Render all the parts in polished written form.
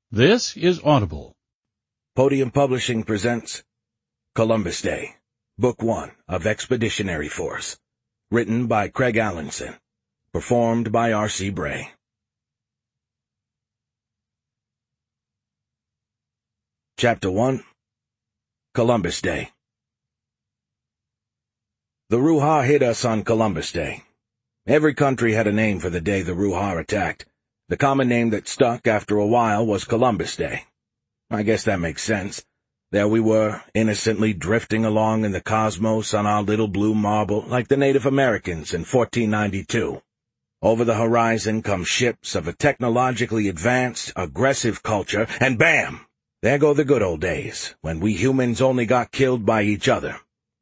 This is Audible. Podium Publishing presents Columbus Day, Book 1 of Expeditionary Force. Written by Craig Allenson. Performed by R.C. Bray. Chapter 1. Columbus Day. The Ruha hit us on Columbus Day. Every country had a name for the day the Ruha attacked. The common name that stuck after a while was Columbus Day. I guess that makes sense. There we were, innocently drifting along in the cosmos on our little blue marble like the Native Americans in 1492. Over the horizon come ships of a technologically advanced, aggressive culture, and bam! There go the good old days, when we humans only got killed by each other.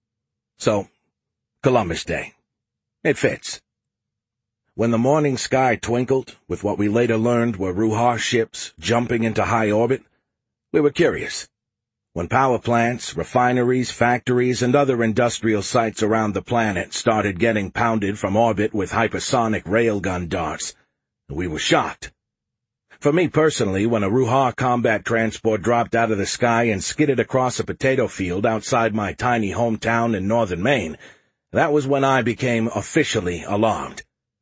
So, Columbus Day. It fits. When the morning sky twinkled, with what we later learned were Ruha ships jumping into high orbit, we were curious. When power plants, refineries, factories, and other industrial sites around the planet started getting pounded from orbit with hypersonic railgun darts, we were shocked. For me personally, when a Ruha combat transport dropped out of the sky and skidded across a potato field outside my tiny hometown in northern Maine, that was when I became officially alarmed.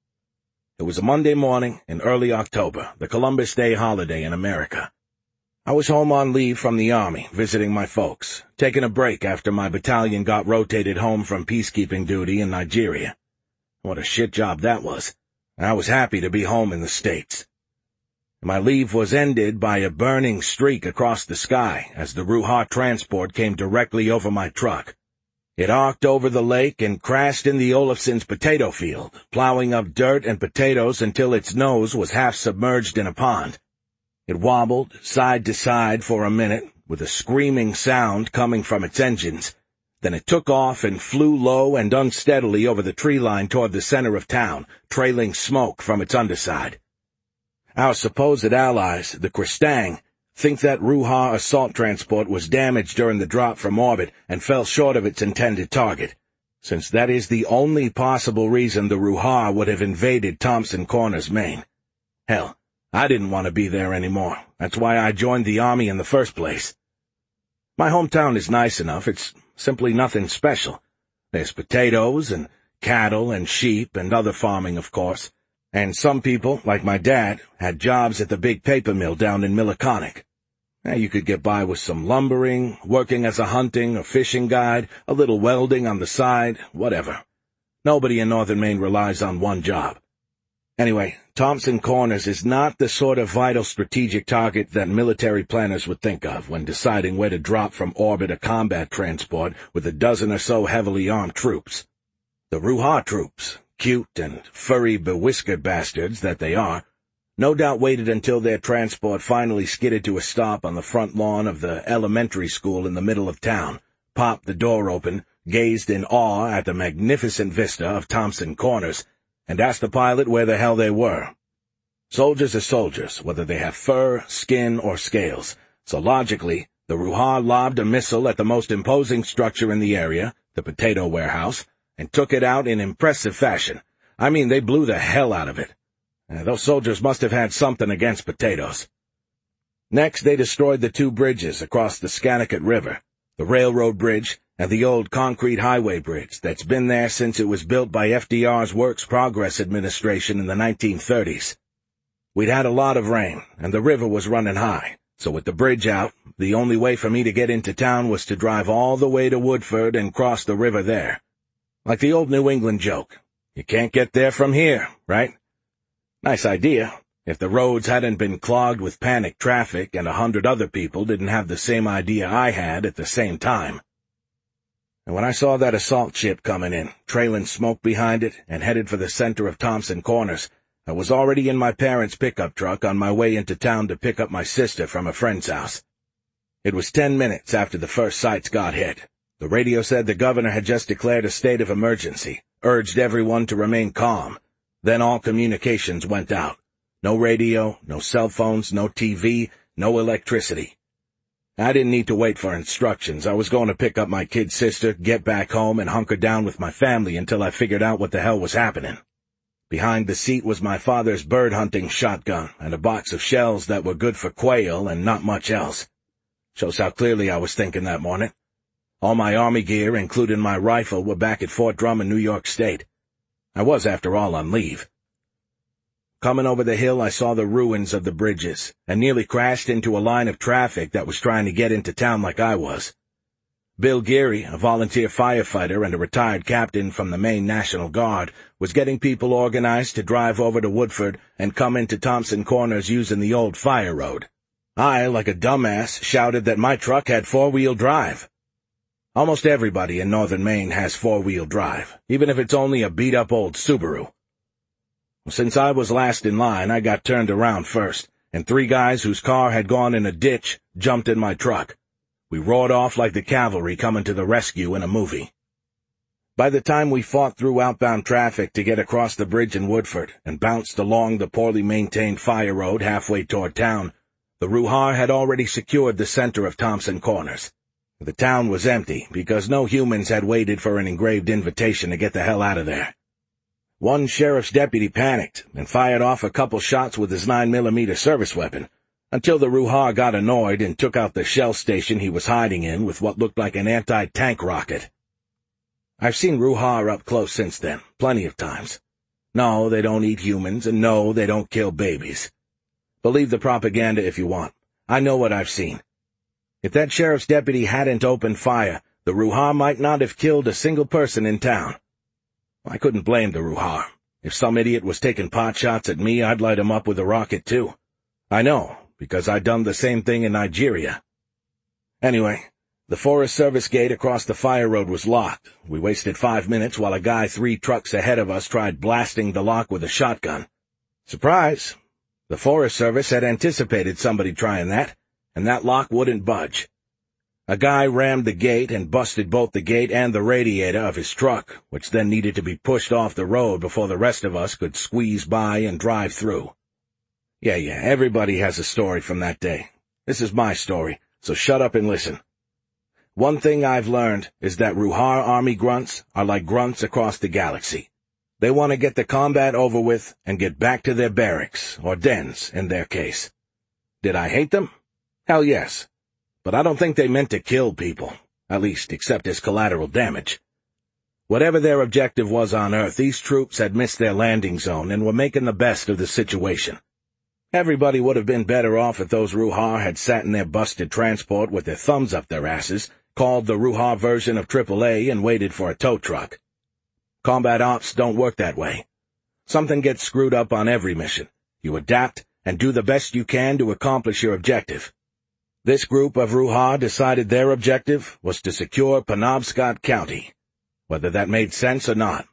It was a Monday morning in early October, the Columbus Day holiday in America. I was home on leave from the Army, visiting my folks, taking a break after my battalion got rotated home from peacekeeping duty in Nigeria. What a shit job that was. I was happy to be home in the States. My leave was ended by a burning streak across the sky as the Ruha transport came directly over my truck. It arced over the lake and crashed in the Olafson's potato field, plowing up dirt and potatoes until its nose was half submerged in a pond. It wobbled side to side for a minute, with a screaming sound coming from its engines. Then it took off and flew low and unsteadily over the tree line toward the center of town, trailing smoke from its underside. Our supposed allies, the Kristang, think that Ruha assault transport was damaged during the drop from orbit and fell short of its intended target, since that is the only possible reason the Ruha would have invaded Thompson Corners, Maine. Hell, I didn't want to be there anymore. That's why I joined the Army in the first place. My hometown is nice enough. It's simply nothing special. There's potatoes and cattle and sheep and other farming, of course. And some people, like my dad, had jobs at the big paper mill down in Milliconic. You could get by with some lumbering, working as a hunting or fishing guide, a little welding on the side, whatever. Nobody in northern Maine relies on one job. Anyway, Thompson Corners is not the sort of vital strategic target that military planners would think of when deciding where to drop from orbit a combat transport with a dozen or so heavily armed troops. The Ruha troops, cute and furry bewhiskered bastards that they are, no doubt waited until their transport finally skidded to a stop on the front lawn of the elementary school in the middle of town, popped the door open, gazed in awe at the magnificent vista of Thompson Corners, and asked the pilot where the hell they were. Soldiers are soldiers, whether they have fur, skin, or scales, so logically, the Ruha lobbed a missile at the most imposing structure in the area, the potato warehouse, and took it out in impressive fashion. I mean, they blew the hell out of it. Those soldiers must have had something against potatoes. Next, they destroyed the two bridges across the Scannicut River, the railroad bridge and the old concrete highway bridge that's been there since it was built by FDR's Works Progress Administration in the 1930s. We'd had a lot of rain, and the river was running high, so with the bridge out, the only way for me to get into town was to drive all the way to Woodford and cross the river there. Like the old New England joke, you can't get there from here, right? Nice idea, if the roads hadn't been clogged with panicked traffic and 100 other people didn't have the same idea I had at the same time. And when I saw that assault ship coming in, trailing smoke behind it, and headed for the center of Thompson Corners, I was already in my parents' pickup truck on my way into town to pick up my sister from a friend's house. It was 10 minutes after the first sights got hit. The radio said the governor had just declared a state of emergency, urged everyone to remain calm. Then all communications went out. No radio, no cell phones, no TV, no electricity. I didn't need to wait for instructions. I was going to pick up my kid sister, get back home, and hunker down with my family until I figured out what the hell was happening. Behind the seat was my father's bird-hunting shotgun and a box of shells that were good for quail and not much else. Shows how clearly I was thinking that morning. All my Army gear, including my rifle, were back at Fort Drum in New York State. I was, after all, on leave. Coming over the hill, I saw the ruins of the bridges, and nearly crashed into a line of traffic that was trying to get into town like I was. Bill Geary, a volunteer firefighter and a retired captain from the Maine National Guard, was getting people organized to drive over to Woodford and come into Thompson Corners using the old fire road. I, like a dumbass, shouted that my truck had four-wheel drive. Almost everybody in northern Maine has four-wheel drive, even if it's only a beat-up old Subaru. Since I was last in line, I got turned around first, and 3 guys whose car had gone in a ditch jumped in my truck. We roared off like the cavalry coming to the rescue in a movie. By the time we fought through outbound traffic to get across the bridge in Woodford and bounced along the poorly maintained fire road halfway toward town, the Ruhar had already secured the center of Thompson Corners. The town was empty because no humans had waited for an engraved invitation to get the hell out of there. One sheriff's deputy panicked and fired off a couple shots with his 9mm service weapon, until the Ruhar got annoyed and took out the shell station he was hiding in with what looked like an anti-tank rocket. I've seen Ruhar up close since then, plenty of times. No, they don't eat humans, and no, they don't kill babies. Believe the propaganda if you want. I know what I've seen. If that sheriff's deputy hadn't opened fire, the Ruhar might not have killed a single person in town. I couldn't blame the Ruhar. If some idiot was taking pot shots at me, I'd light him up with a rocket too. I know, because I'd done the same thing in Nigeria. Anyway, the Forest Service gate across the fire road was locked. We wasted 5 minutes while a guy 3 trucks ahead of us tried blasting the lock with a shotgun. Surprise! The Forest Service had anticipated somebody trying that, and that lock wouldn't budge. A guy rammed the gate and busted both the gate and the radiator of his truck, which then needed to be pushed off the road before the rest of us could squeeze by and drive through. Yeah, everybody has a story from that day. This is my story, so shut up and listen. One thing I've learned is that Ruhar Army grunts are like grunts across the galaxy. They want to get the combat over with and get back to their barracks, or dens, in their case. Did I hate them? Hell yes. But I don't think they meant to kill people, at least except as collateral damage. Whatever their objective was on Earth, these troops had missed their landing zone and were making the best of the situation. Everybody would have been better off if those Ruhar had sat in their busted transport with their thumbs up their asses, called the Ruhar version of AAA, and waited for a tow truck. Combat ops don't work that way. Something gets screwed up on every mission. You adapt and do the best you can to accomplish your objective. This group of Ruhar decided their objective was to secure Penobscot County, whether that made sense or not.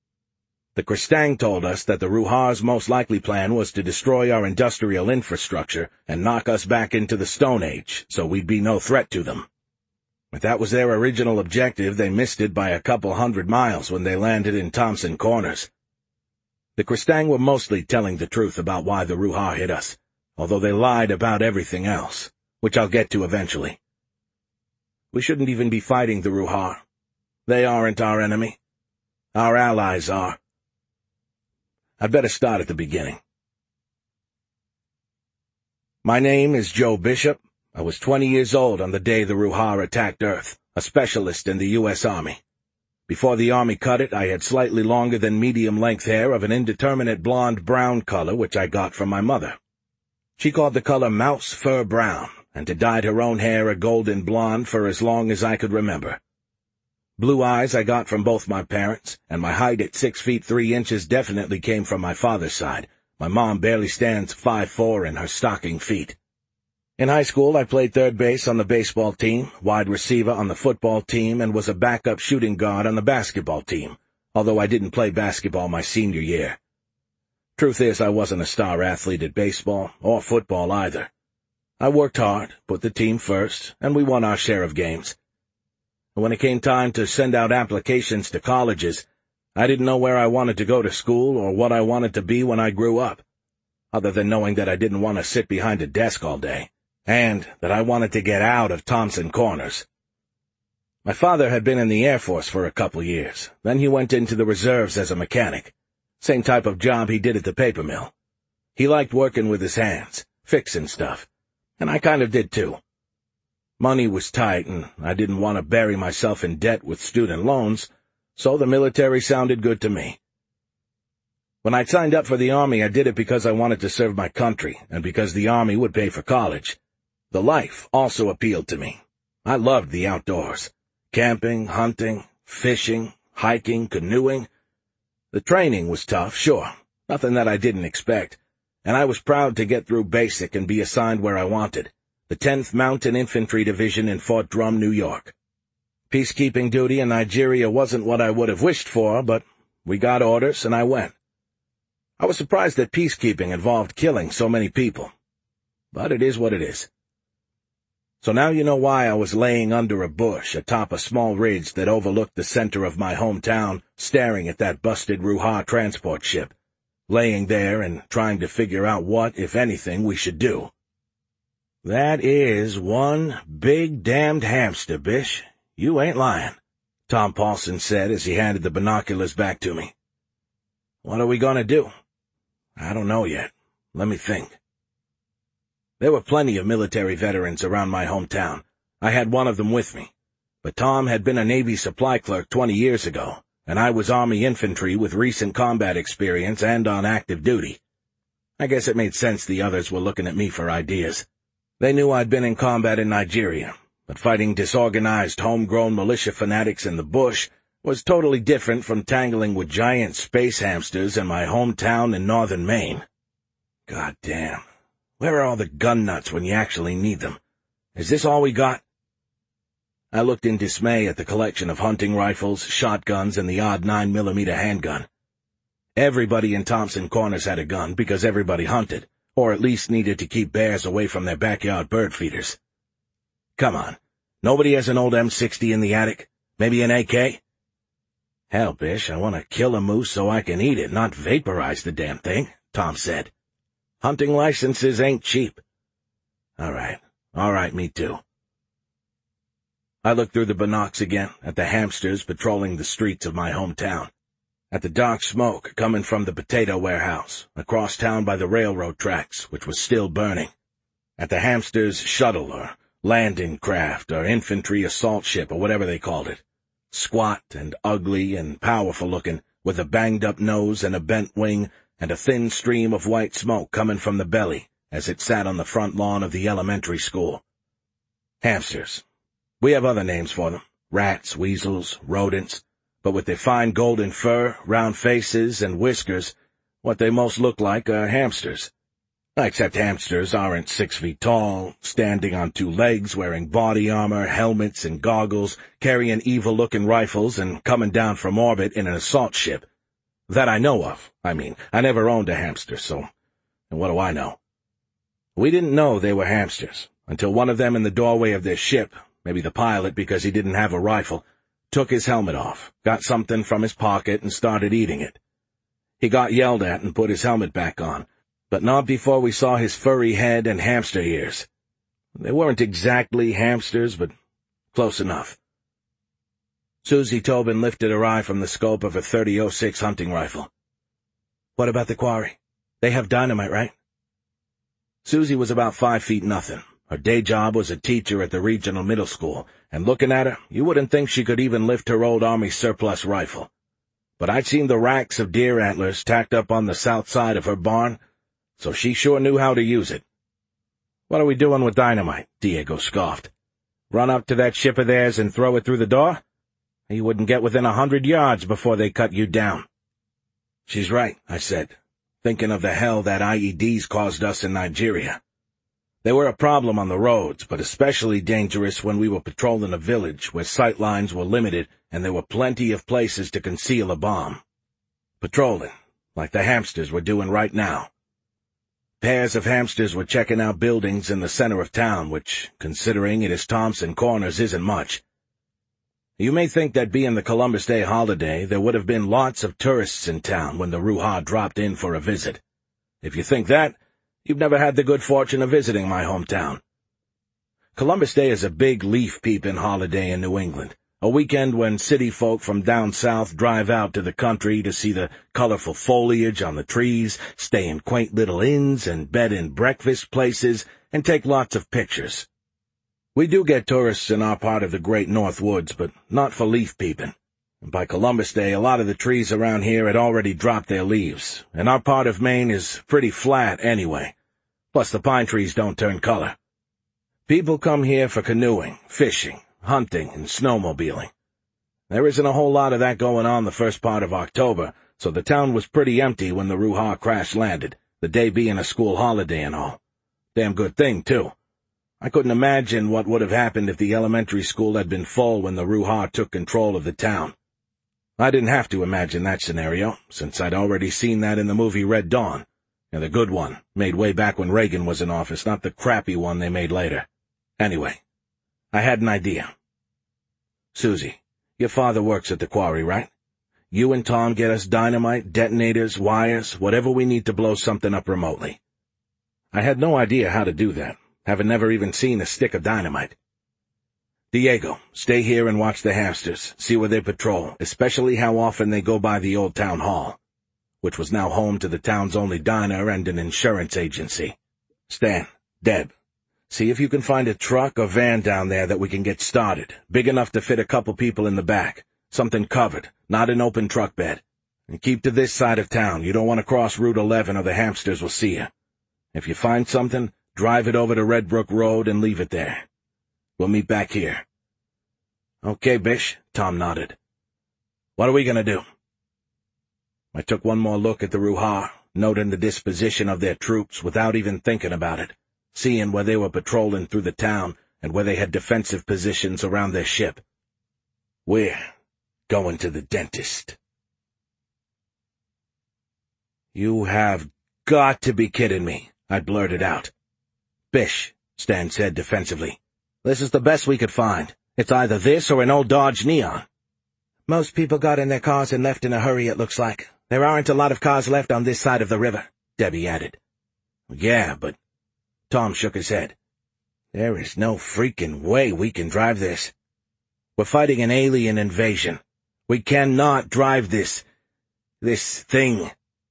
The Kristang told us that the Ruhar's most likely plan was to destroy our industrial infrastructure and knock us back into the Stone Age, so we'd be no threat to them. If that was their original objective, they missed it by a couple 100 miles when they landed in Thompson Corners. The Kristang were mostly telling the truth about why the Ruhar hit us, although they lied about everything else, which I'll get to eventually. We shouldn't even be fighting the Ruhar. They aren't our enemy. Our allies are. I'd better start at the beginning. My name is Joe Bishop. I was 20 years old on the day the Ruhar attacked Earth, a specialist in the U.S. Army. Before the Army cut it, I had slightly longer than medium-length hair of an indeterminate blonde-brown color, which I got from my mother. She called the color mouse fur brown, and had dyed her own hair a golden blonde for as long as I could remember. Blue eyes I got from both my parents, and my height at 6 feet 3 inches definitely came from my father's side. My mom barely stands 5'4" in her stocking feet. In high school, I played third base on the baseball team, wide receiver on the football team, and was a backup shooting guard on the basketball team, although I didn't play basketball my senior year. Truth is, I wasn't a star athlete at baseball, or football either. I worked hard, put the team first, and we won our share of games. And when it came time to send out applications to colleges, I didn't know where I wanted to go to school or what I wanted to be when I grew up, other than knowing that I didn't want to sit behind a desk all day, and that I wanted to get out of Thompson Corners. My father had been in the Air Force for a couple years. Then he went into the reserves as a mechanic. Same type of job he did at the paper mill. He liked working with his hands, fixing stuff, and I kind of did too. Money was tight, and I didn't want to bury myself in debt with student loans, so the military sounded good to me. When I signed up for the Army, I did it because I wanted to serve my country, and because the Army would pay for college. The life also appealed to me. I loved the outdoors. Camping, hunting, fishing, hiking, canoeing. The training was tough, sure, nothing that I didn't expect, and I was proud to get through basic and be assigned where I wanted, the 10th Mountain Infantry Division in Fort Drum, New York. Peacekeeping duty in Nigeria wasn't what I would have wished for, but we got orders and I went. I was surprised that peacekeeping involved killing so many people, but it is what it is. So now you know why I was laying under a bush atop a small ridge that overlooked the center of my hometown, staring at that busted Ruha transport ship, laying there and trying to figure out what, if anything, we should do. "That is one big damned hamster, Bish. You ain't lying," Tom Paulson said as he handed the binoculars back to me. "What are we going to do?" "I don't know yet. Let me think." There were plenty of military veterans around my hometown. I had one of them with me. But Tom had been a Navy supply clerk 20 years ago, and I was Army infantry with recent combat experience and on active duty. I guess it made sense the others were looking at me for ideas. They knew I'd been in combat in Nigeria, but fighting disorganized, homegrown militia fanatics in the bush was totally different from tangling with giant space hamsters in my hometown in northern Maine. God damn. Where are all the gun nuts when you actually need them? Is this all we got? I looked in dismay at the collection of hunting rifles, shotguns, and the odd 9mm handgun. Everybody in Thompson Corners had a gun because everybody hunted, or at least needed to keep bears away from their backyard bird feeders. Come on, nobody has an old M60 in the attic? Maybe an AK? Hell, Bish, I want to kill a moose so I can eat it, not vaporize the damn thing, Tom said. Hunting licenses ain't cheap. All right, me too. I looked through the binocs again at the hamsters patrolling the streets of my hometown, at the dark smoke coming from the potato warehouse, across town by the railroad tracks, which was still burning, at the hamsters' shuttle or landing craft or infantry assault ship or whatever they called it, squat and ugly and powerful-looking, with a banged-up nose and a bent wing, and a thin stream of white smoke coming from the belly as it sat on the front lawn of the elementary school. Hamsters. We have other names for them. Rats, weasels, rodents. But with their fine golden fur, round faces, and whiskers, what they most look like are hamsters. Except hamsters aren't 6 feet tall, standing on 2 legs, wearing body armor, helmets, and goggles, carrying evil-looking rifles, and coming down from orbit in an assault ship. That I know of. I never owned a hamster, so what do I know? We didn't know they were hamsters until one of them in the doorway of their ship, maybe the pilot because he didn't have a rifle, took his helmet off, got something from his pocket, and started eating it. He got yelled at and put his helmet back on, but not before we saw his furry head and hamster ears. They weren't exactly hamsters, but close enough. Susie Tobin lifted her eye from the scope of her .30-06 hunting rifle. "What about the quarry? They have dynamite, right?" Susie was about 5 feet nothing. Her day job was a teacher at the regional middle school, and looking at her, you wouldn't think she could even lift her old Army surplus rifle. But I'd seen the racks of deer antlers tacked up on the south side of her barn, so she sure knew how to use it. "What are we doing with dynamite?" Diego scoffed. "Run up to that ship of theirs and throw it through the door? You wouldn't get within 100 yards before they cut you down." "She's right," I said, thinking of the hell that IEDs caused us in Nigeria. They were a problem on the roads, but especially dangerous when we were patrolling a village where sight lines were limited and there were plenty of places to conceal a bomb. Patrolling, like the hamsters were doing right now. Pairs of hamsters were checking out buildings in the center of town, which, considering it is Thompson Corners, isn't much. You may think that being the Columbus Day holiday, there would have been lots of tourists in town when the Ruha dropped in for a visit. If you think that, you've never had the good fortune of visiting my hometown. Columbus Day is a big leaf-peeping holiday in New England, A weekend when city folk from down south drive out to the country to see the colorful foliage on the trees, stay in quaint little inns and bed and breakfast places, and take lots of pictures. We do get tourists in our part of the Great North Woods, but not for leaf peeping. By Columbus Day, a lot of the trees around here had already dropped their leaves, and our part of Maine is pretty flat anyway. Plus the pine trees don't turn color. People come here for canoeing, fishing, hunting, and snowmobiling. There isn't a whole lot of that going on the first part of October, so the town was pretty empty when the Ruha crash-landed, the day being a school holiday and all. Damn good thing, too. I couldn't imagine what would have happened if the elementary school had been full when the Ruha took control of the town. I didn't have to imagine that scenario, since I'd already seen that in the movie Red Dawn, and the good one, made way back when Reagan was in office, not the crappy one they made later. Anyway, I had an idea. Susie, your father works at the quarry, right? You and Tom get us dynamite, detonators, wires, whatever we need to blow something up remotely. I had no idea how to do that, having never even seen a stick of dynamite. Diego, stay here and watch the hamsters, see where they patrol, especially how often they go by the old town hall, which was now home to the town's only diner and an insurance agency. Stan, Deb, see if you can find a truck or van down there that we can get started, big enough to fit a couple people in the back, something covered, not an open truck bed. And keep to this side of town. You don't want to cross Route 11 or the hamsters will see you. If you find something, drive it over to Red Brook Road and leave it there. We'll meet back here. Okay, Bish, Tom nodded. What are we going to do? I took one more look at the Ruha, noting the disposition of their troops without even thinking about it, seeing where they were patrolling through the town and where they had defensive positions around their ship. We're going to the dentist. You have got to be kidding me, I blurted out. Bish, Stan said defensively. This is the best we could find. It's either this or an old Dodge Neon. Most people got in their cars and left in a hurry, it looks like. There aren't a lot of cars left on this side of the river, Debbie added. Yeah, but... Tom shook his head. There is no freaking way we can drive this. We're fighting an alien invasion. We cannot drive this thing.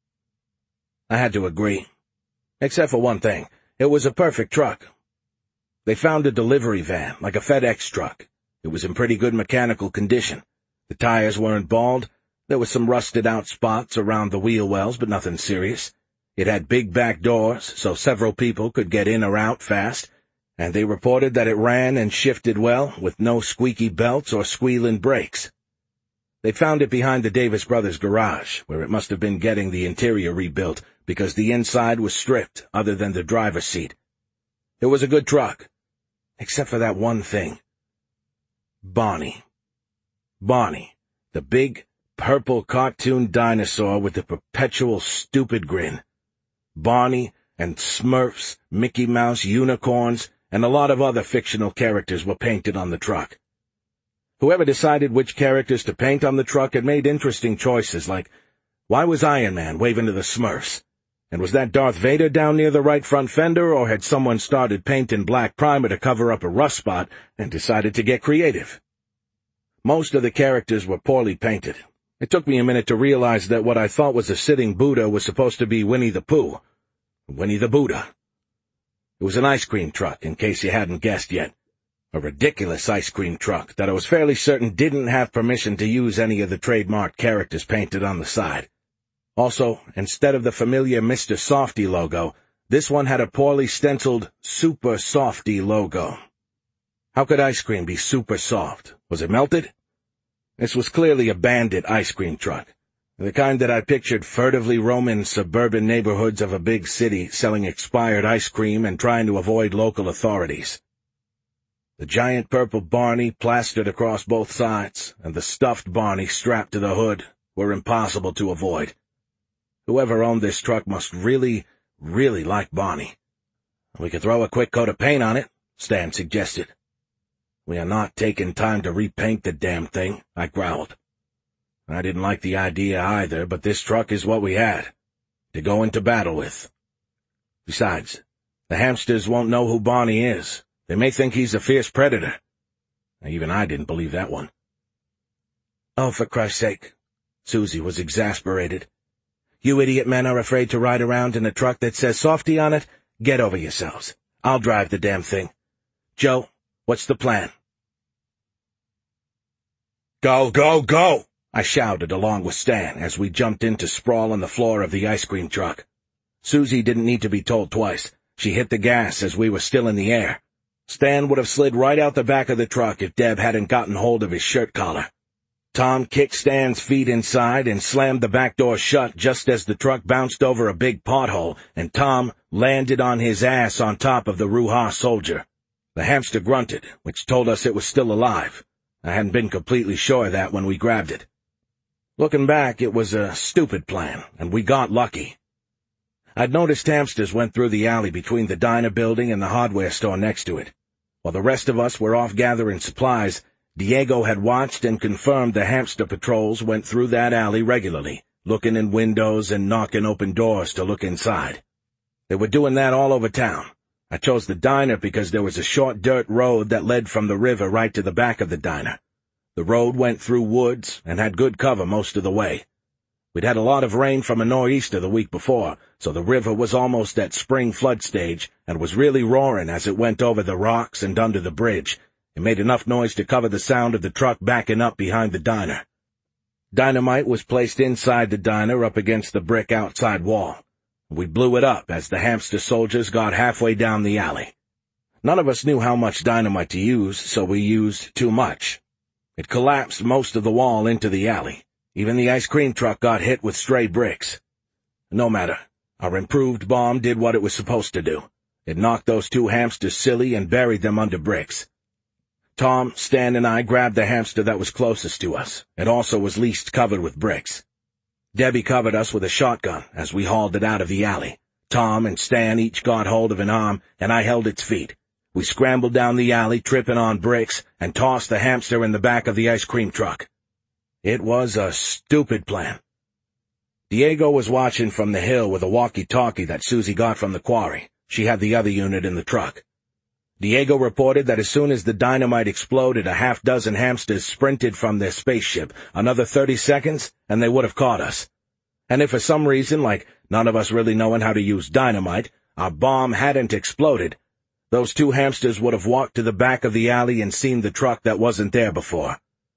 I had to agree. Except for one thing. It was a perfect truck. They found a delivery van, like a FedEx truck. It was in pretty good mechanical condition. The tires weren't bald. There were some rusted-out spots around the wheel wells, but nothing serious. It had big back doors, so several people could get in or out fast, and they reported that it ran and shifted well, with no squeaky belts or squealing brakes. They found it behind the Davis Brothers' garage, where it must have been getting the interior rebuilt, because the inside was stripped, other than the driver's seat. It was a good truck, except for that one thing. Barney. Barney, the big, purple cartoon dinosaur with the perpetual stupid grin. Barney and Smurfs, Mickey Mouse, unicorns, and a lot of other fictional characters were painted on the truck. Whoever decided which characters to paint on the truck had made interesting choices, like, why was Iron Man waving to the Smurfs? And was that Darth Vader down near the right front fender, or had someone started painting black primer to cover up a rust spot and decided to get creative? Most of the characters were poorly painted. It took me a minute to realize that what I thought was a sitting Buddha was supposed to be Winnie the Pooh. Winnie the Buddha. It was an ice cream truck, in case you hadn't guessed yet. A ridiculous ice cream truck that I was fairly certain didn't have permission to use any of the trademarked characters painted on the side. Also, instead of the familiar Mr. Softy logo, this one had a poorly stenciled Super Softy logo. How could ice cream be super soft? Was it melted? This was clearly a bandit ice cream truck, the kind that I pictured furtively roaming suburban neighborhoods of a big city, selling expired ice cream and trying to avoid local authorities. The giant purple Barney plastered across both sides, and the stuffed Barney strapped to the hood were impossible to avoid. Whoever owned this truck must really, really like Barney. We could throw a quick coat of paint on it, Stan suggested. We are not taking time to repaint the damn thing, I growled. I didn't like the idea either, but this truck is what we had, to go into battle with. Besides, the hamsters won't know who Barney is. They may think he's a fierce predator. Even I didn't believe that one. "Oh, for Christ's sake." Susie was exasperated. "You idiot men are afraid to ride around in a truck that says Softy on it? Get over yourselves. I'll drive the damn thing. Joe, what's the plan?" "Go, go, go!" I shouted along with Stan as we jumped in to sprawl on the floor of the ice cream truck. Susie didn't need to be told twice. She hit the gas as we were still in the air. Stan would have slid right out the back of the truck if Deb hadn't gotten hold of his shirt collar. Tom kicked Stan's feet inside and slammed the back door shut just as the truck bounced over a big pothole, and Tom landed on his ass on top of the Ruha soldier. The hamster grunted, which told us it was still alive. I hadn't been completely sure of that when we grabbed it. Looking back, it was a stupid plan, and we got lucky. I'd noticed hamsters went through the alley between the diner building and the hardware store next to it. While the rest of us were off gathering supplies, Diego had watched and confirmed the hamster patrols went through that alley regularly, looking in windows and knocking open doors to look inside. They were doing that all over town. I chose the diner because there was a short dirt road that led from the river right to the back of the diner. The road went through woods and had good cover most of the way. We'd had a lot of rain from a nor'easter the week before, so the river was almost at spring flood stage and was really roaring as it went over the rocks and under the bridge. It made enough noise to cover the sound of the truck backing up behind the diner. Dynamite was placed inside the diner up against the brick outside wall. We blew it up as the hamster soldiers got halfway down the alley. None of us knew how much dynamite to use, so we used too much. It collapsed most of the wall into the alley. Even the ice cream truck got hit with stray bricks. No matter. Our improved bomb did what it was supposed to do. It knocked those two hamsters silly and buried them under bricks. Tom, Stan, and I grabbed the hamster that was closest to us. It also was least covered with bricks. Debbie covered us with a shotgun as we hauled it out of the alley. Tom and Stan each got hold of an arm, and I held its feet. We scrambled down the alley, tripping on bricks, and tossed the hamster in the back of the ice cream truck. It was a stupid plan. Diego was watching from the hill with a walkie-talkie that Susie got from the quarry. She had the other unit in the truck. Diego reported that as soon as the dynamite exploded, a half-dozen hamsters sprinted from their spaceship. Another 30 seconds, and they would have caught us. And if for some reason, like none of us really knowing how to use dynamite, our bomb hadn't exploded, those two hamsters would have walked to the back of the alley and seen the truck that wasn't there before.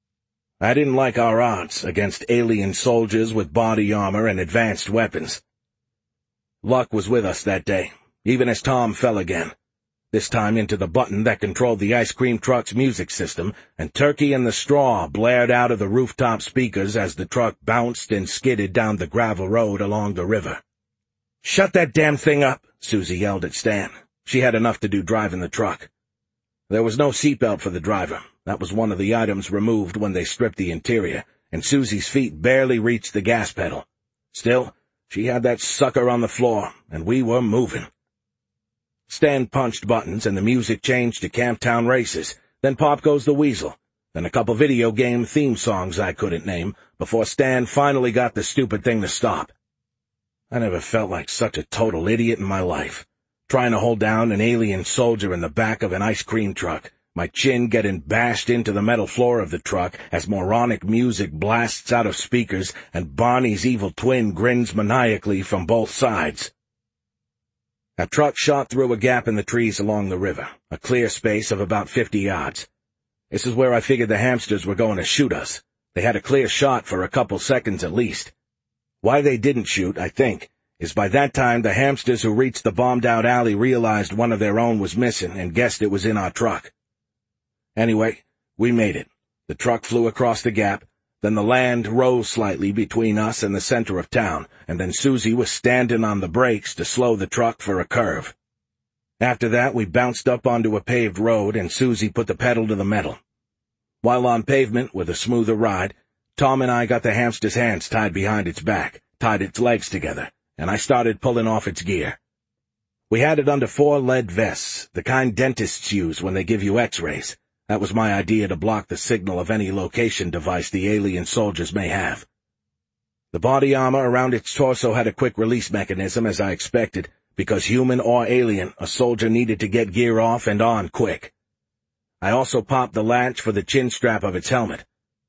I didn't like our odds against alien soldiers with body armor and advanced weapons. Luck was with us that day, even as Tom fell again. This time into the button that controlled the ice cream truck's music system, and Turkey in the Straw blared out of the rooftop speakers as the truck bounced and skidded down the gravel road along the river. "Shut that damn thing up," Susie yelled at Stan. She had enough to do driving the truck. There was no seatbelt for the driver. That was one of the items removed when they stripped the interior, and Susie's feet barely reached the gas pedal. Still, she had that sucker on the floor, and we were moving. Stan punched buttons, and the music changed to Camptown Races. Then Pop Goes the Weasel. Then a couple video game theme songs I couldn't name, before Stan finally got the stupid thing to stop. I never felt like such a total idiot in my life. Trying to hold down an alien soldier in the back of an ice cream truck, my chin getting bashed into the metal floor of the truck as moronic music blasts out of speakers and Barney's evil twin grins maniacally from both sides. Our truck shot through a gap in the trees along the river, a clear space of about 50 yards. This is where I figured the hamsters were going to shoot us. They had a clear shot for a couple seconds at least. Why they didn't shoot, I think, is by that time the hamsters who reached the bombed-out alley realized one of their own was missing and guessed it was in our truck. Anyway, we made it. The truck flew across the gap, then the land rose slightly between us and the center of town, and then Susie was standing on the brakes to slow the truck for a curve. After that, we bounced up onto a paved road, and Susie put the pedal to the metal. While on pavement, with a smoother ride, Tom and I got the hamster's hands tied behind its back, tied its legs together, and I started pulling off its gear. We had it under 4 lead vests, the kind dentists use when they give you x-rays. That was my idea to block the signal of any location device the alien soldiers may have. The body armor around its torso had a quick release mechanism, as I expected, because human or alien, a soldier needed to get gear off and on quick. I also popped the latch for the chin strap of its helmet.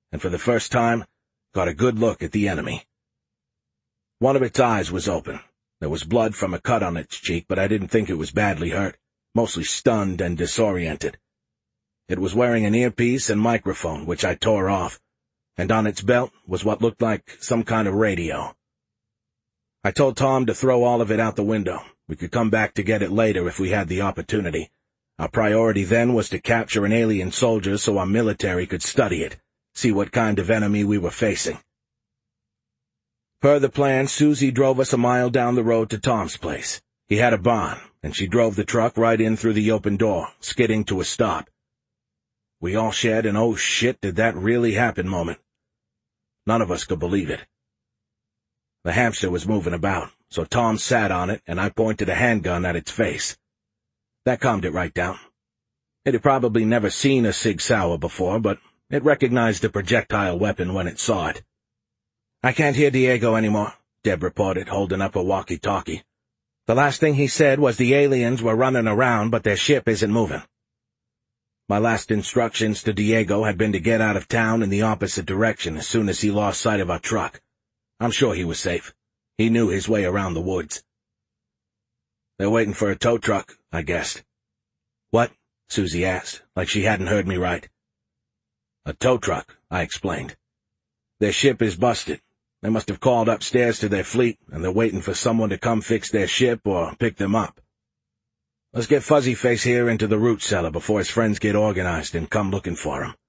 and for the first time, got a good look at the enemy. One of its eyes was open. There was blood from a cut on its cheek, but I didn't think it was badly hurt, mostly stunned and disoriented. It was wearing an earpiece and microphone, which I tore off, and on its belt was what looked like some kind of radio. I told Tom to throw all of it out the window. We could come back to get it later if we had the opportunity. Our priority then was to capture an alien soldier so our military could study it, see what kind of enemy we were facing. Per the plan, Susie drove us a mile down the road to Tom's place. He had a barn, and she drove the truck right in through the open door, skidding to a stop. We all shared an "oh shit, did that really happen" moment. None of us could believe it. The hamster was moving about, so Tom sat on it and I pointed a handgun at its face. That calmed it right down. It had probably never seen a Sig Sauer before, but it recognized the projectile weapon when it saw it. "I can't hear Diego anymore," Deb reported, holding up a walkie-talkie. "The last thing he said was the aliens were running around, but their ship isn't moving." My last instructions to Diego had been to get out of town in the opposite direction as soon as he lost sight of our truck. I'm sure he was safe. He knew his way around the woods. "They're waiting for a tow truck," I guessed. "What?" Susie asked, like she hadn't heard me right. "A tow truck," I explained. "Their ship is busted. They must have called upstairs to their fleet, and they're waiting for someone to come fix their ship or pick them up. Let's get Fuzzy Face here into the root cellar before his friends get organized and come looking for him."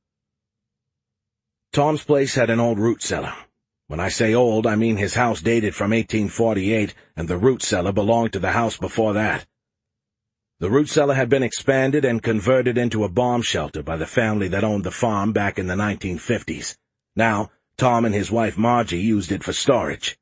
Tom's place had an old root cellar. When I say old, I mean his house dated from 1848, and the root cellar belonged to the house before that. The root cellar had been expanded and converted into a bomb shelter by the family that owned the farm back in the 1950s. Now, Tom and his wife Margie used it for storage.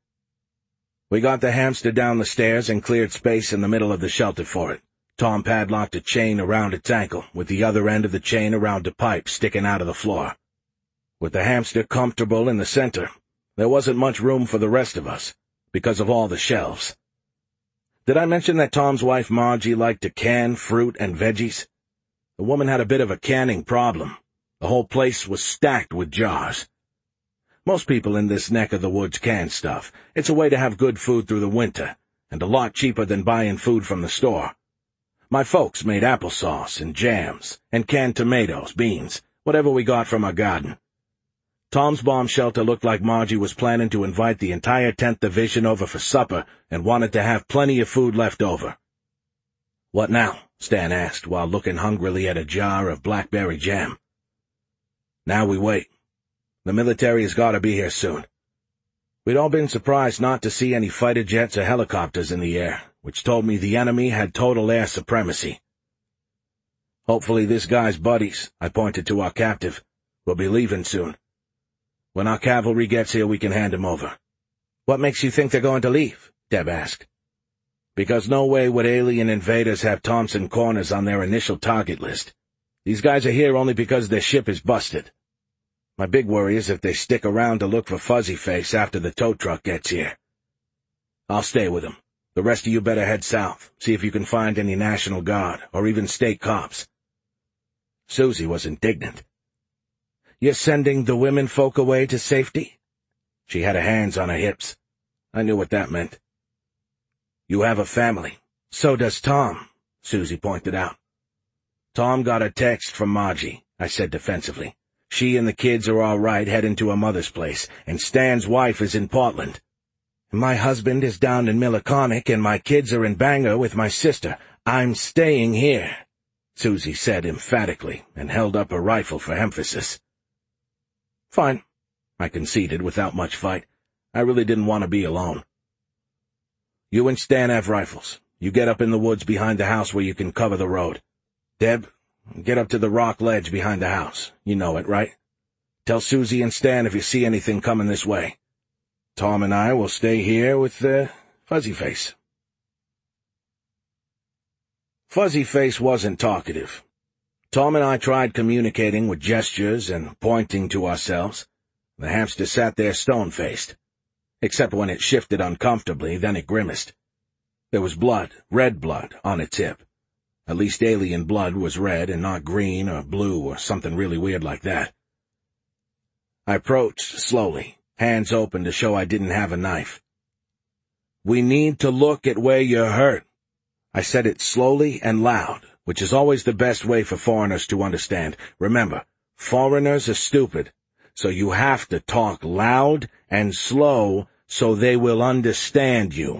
We got the hamster down the stairs and cleared space in the middle of the shelter for it. Tom padlocked a chain around its ankle, with the other end of the chain around a pipe sticking out of the floor. With the hamster comfortable in the center, there wasn't much room for the rest of us, because of all the shelves. Did I mention that Tom's wife Margie liked to can fruit and veggies? The woman had a bit of a canning problem. The whole place was stacked with jars. Most people in this neck of the woods can stuff. It's a way to have good food through the winter, and a lot cheaper than buying food from the store. My folks made applesauce and jams, and canned tomatoes, beans, whatever we got from our garden. Tom's bomb shelter looked like Margie was planning to invite the entire 10th Division over for supper and wanted to have plenty of food left over. "What now?" Stan asked while looking hungrily at a jar of blackberry jam. "Now we wait. The military has got to be here soon." We'd all been surprised not to see any fighter jets or helicopters in the air, which told me the enemy had total air supremacy. "Hopefully this guy's buddies," I pointed to our captive, "will be leaving soon. When our cavalry gets here, we can hand him over." "What makes you think they're going to leave?" Deb asked. "Because no way would alien invaders have Thompson Corners on their initial target list. These guys are here only because their ship is busted. My big worry is if they stick around to look for Fuzzy Face after the tow truck gets here. I'll stay with them. The rest of you better head south, see if you can find any National Guard, or even state cops." Susie was indignant. "You're sending the women folk away to safety?" She had her hands on her hips. I knew what that meant. "You have a family." "So does Tom," Susie pointed out. "Tom got a text from Margie," I said defensively. "She and the kids are all right heading to her mother's place, and Stan's wife is in Portland. My husband is down in Milliconic, and my kids are in Bangor with my sister. I'm staying here," Susie said emphatically, and held up her rifle for emphasis. "Fine," I conceded without much fight. I really didn't want to be alone. "You and Stan have rifles. You get up in the woods behind the house where you can cover the road. Deb, get up to the rock ledge behind the house. You know it, right? Tell Susie and Stan if you see anything coming this way. Tom and I will stay here with Fuzzy Face." Fuzzy Face wasn't talkative. Tom and I tried communicating with gestures and pointing to ourselves. The hamster sat there stone-faced. Except when it shifted uncomfortably, then it grimaced. There was blood, red blood, on its hip. At least alien blood was red and not green or blue or something really weird like that. I approached slowly, hands open to show I didn't have a knife. "We need to look at where you're hurt." I said it slowly and loud, which is always the best way for foreigners to understand. Remember, foreigners are stupid, so you have to talk loud and slow so they will understand you.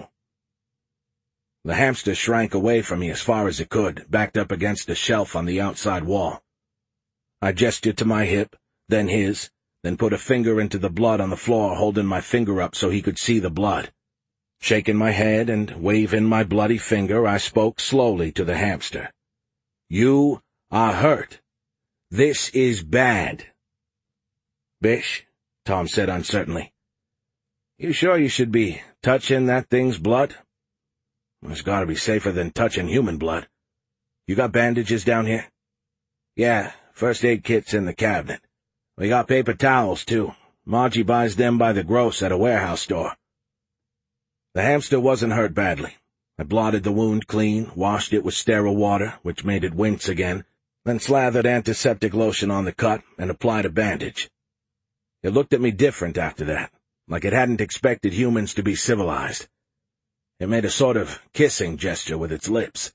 The hamster shrank away from me as far as it could, backed up against a shelf on the outside wall. I gestured to my hip, then his, then put a finger into the blood on the floor, holding my finger up so he could see the blood. Shaking my head and waving my bloody finger, I spoke slowly to the hamster. "You are hurt. This is bad." "Bish," Tom said uncertainly. "You sure you should be touching that thing's blood?" "It's gotta be safer than touching human blood. You got bandages down here?" "Yeah, first aid kit's in the cabinet. We got paper towels, too. Margie buys them by the gross at a warehouse store." The hamster wasn't hurt badly. I blotted the wound clean, washed it with sterile water, which made it wince again, then slathered antiseptic lotion on the cut and applied a bandage. It looked at me different after that, like it hadn't expected humans to be civilized. It made a sort of kissing gesture with its lips.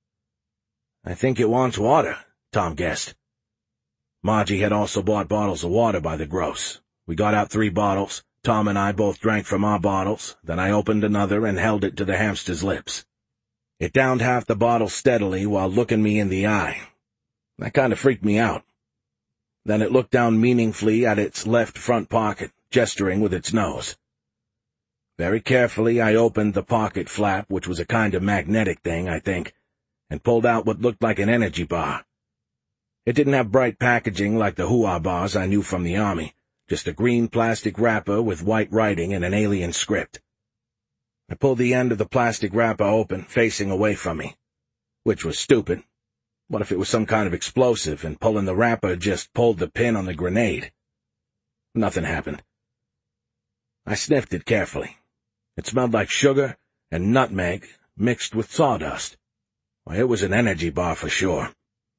"I think it wants water," Tom guessed. Margie had also bought bottles of water by the gross. We got out 3 bottles. Tom and I both drank from our bottles, then I opened another and held it to the hamster's lips. It downed half the bottle steadily while looking me in the eye. That kind of freaked me out. Then it looked down meaningfully at its left front pocket, gesturing with its nose. Very carefully I opened the pocket flap, which was a kind of magnetic thing, I think, and pulled out what looked like an energy bar. It didn't have bright packaging like the Hua bars I knew from the Army, just a green plastic wrapper with white writing and an alien script. I pulled the end of the plastic wrapper open, facing away from me. Which was stupid. What if it was some kind of explosive, and pulling the wrapper just pulled the pin on the grenade? Nothing happened. I sniffed it carefully. It smelled like sugar and nutmeg mixed with sawdust. Well, it was an energy bar for sure.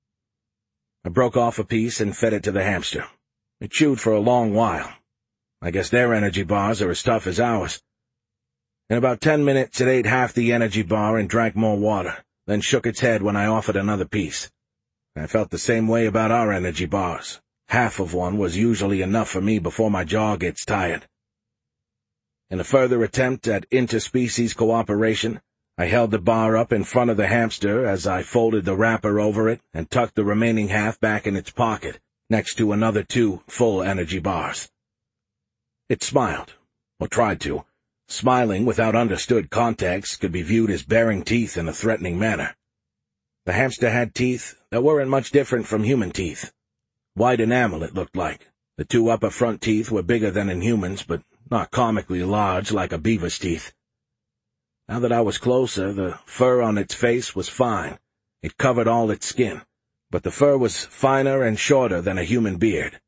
I broke off a piece and fed it to the hamster. It chewed for a long while. I guess their energy bars are as tough as ours. In about 10 minutes, it ate half the energy bar and drank more water, then shook its head when I offered another piece. I felt the same way about our energy bars. Half of one was usually enough for me before my jaw gets tired. In a further attempt at interspecies cooperation, I held the bar up in front of the hamster as I folded the wrapper over it and tucked the remaining half back in its pocket, next to another 2 full energy bars. It smiled, or tried to. Smiling without understood context could be viewed as baring teeth in a threatening manner. The hamster had teeth that weren't much different from human teeth. White enamel, it looked like. The 2 upper front teeth were bigger than in humans, but not comically large like a beaver's teeth. Now that I was closer, the fur on its face was fine. It covered all its skin, but the fur was finer and shorter than a human beard.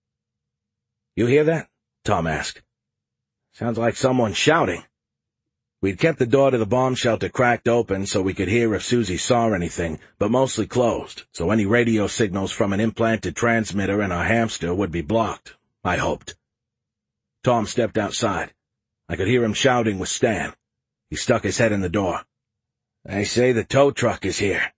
"You hear that?" Tom asked. "Sounds like someone shouting." We'd kept the door to the bomb shelter cracked open so we could hear if Susie saw anything, but mostly closed, so any radio signals from an implanted transmitter and our hamster would be blocked, I hoped. Tom stepped outside. I could hear him shouting with Stan. He stuck his head in the door. "They say the tow truck is here."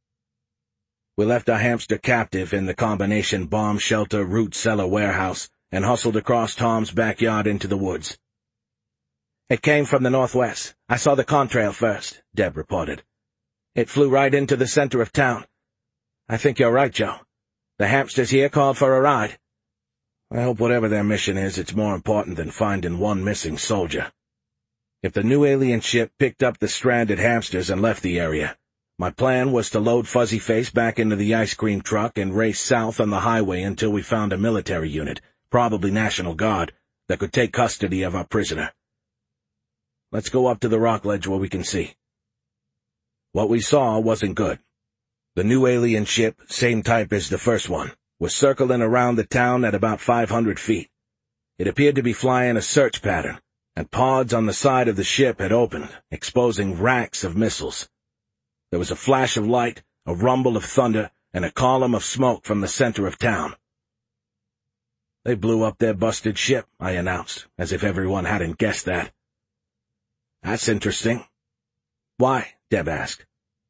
We left our hamster captive in the combination bomb shelter root cellar warehouse and hustled across Tom's backyard into the woods. "It came from the northwest. I saw the contrail first," Deb reported. "It flew right into the center of town. I think you're right, Joe. The hamsters here called for a ride. I hope whatever their mission is, it's more important than finding one missing soldier." If the new alien ship picked up the stranded hamsters and left the area, my plan was to load Fuzzy Face back into the ice cream truck and race south on the highway until we found a military unit, probably National Guard, that could take custody of our prisoner. "Let's go up to the rock ledge where we can see." What we saw wasn't good. The new alien ship, same type as the first one, was circling around the town at about 500 feet. It appeared to be flying a search pattern, and pods on the side of the ship had opened, exposing racks of missiles. There was a flash of light, a rumble of thunder, and a column of smoke from the center of town. They blew up their busted ship, I announced, as if everyone hadn't guessed that. That's interesting. Why? Deb asked.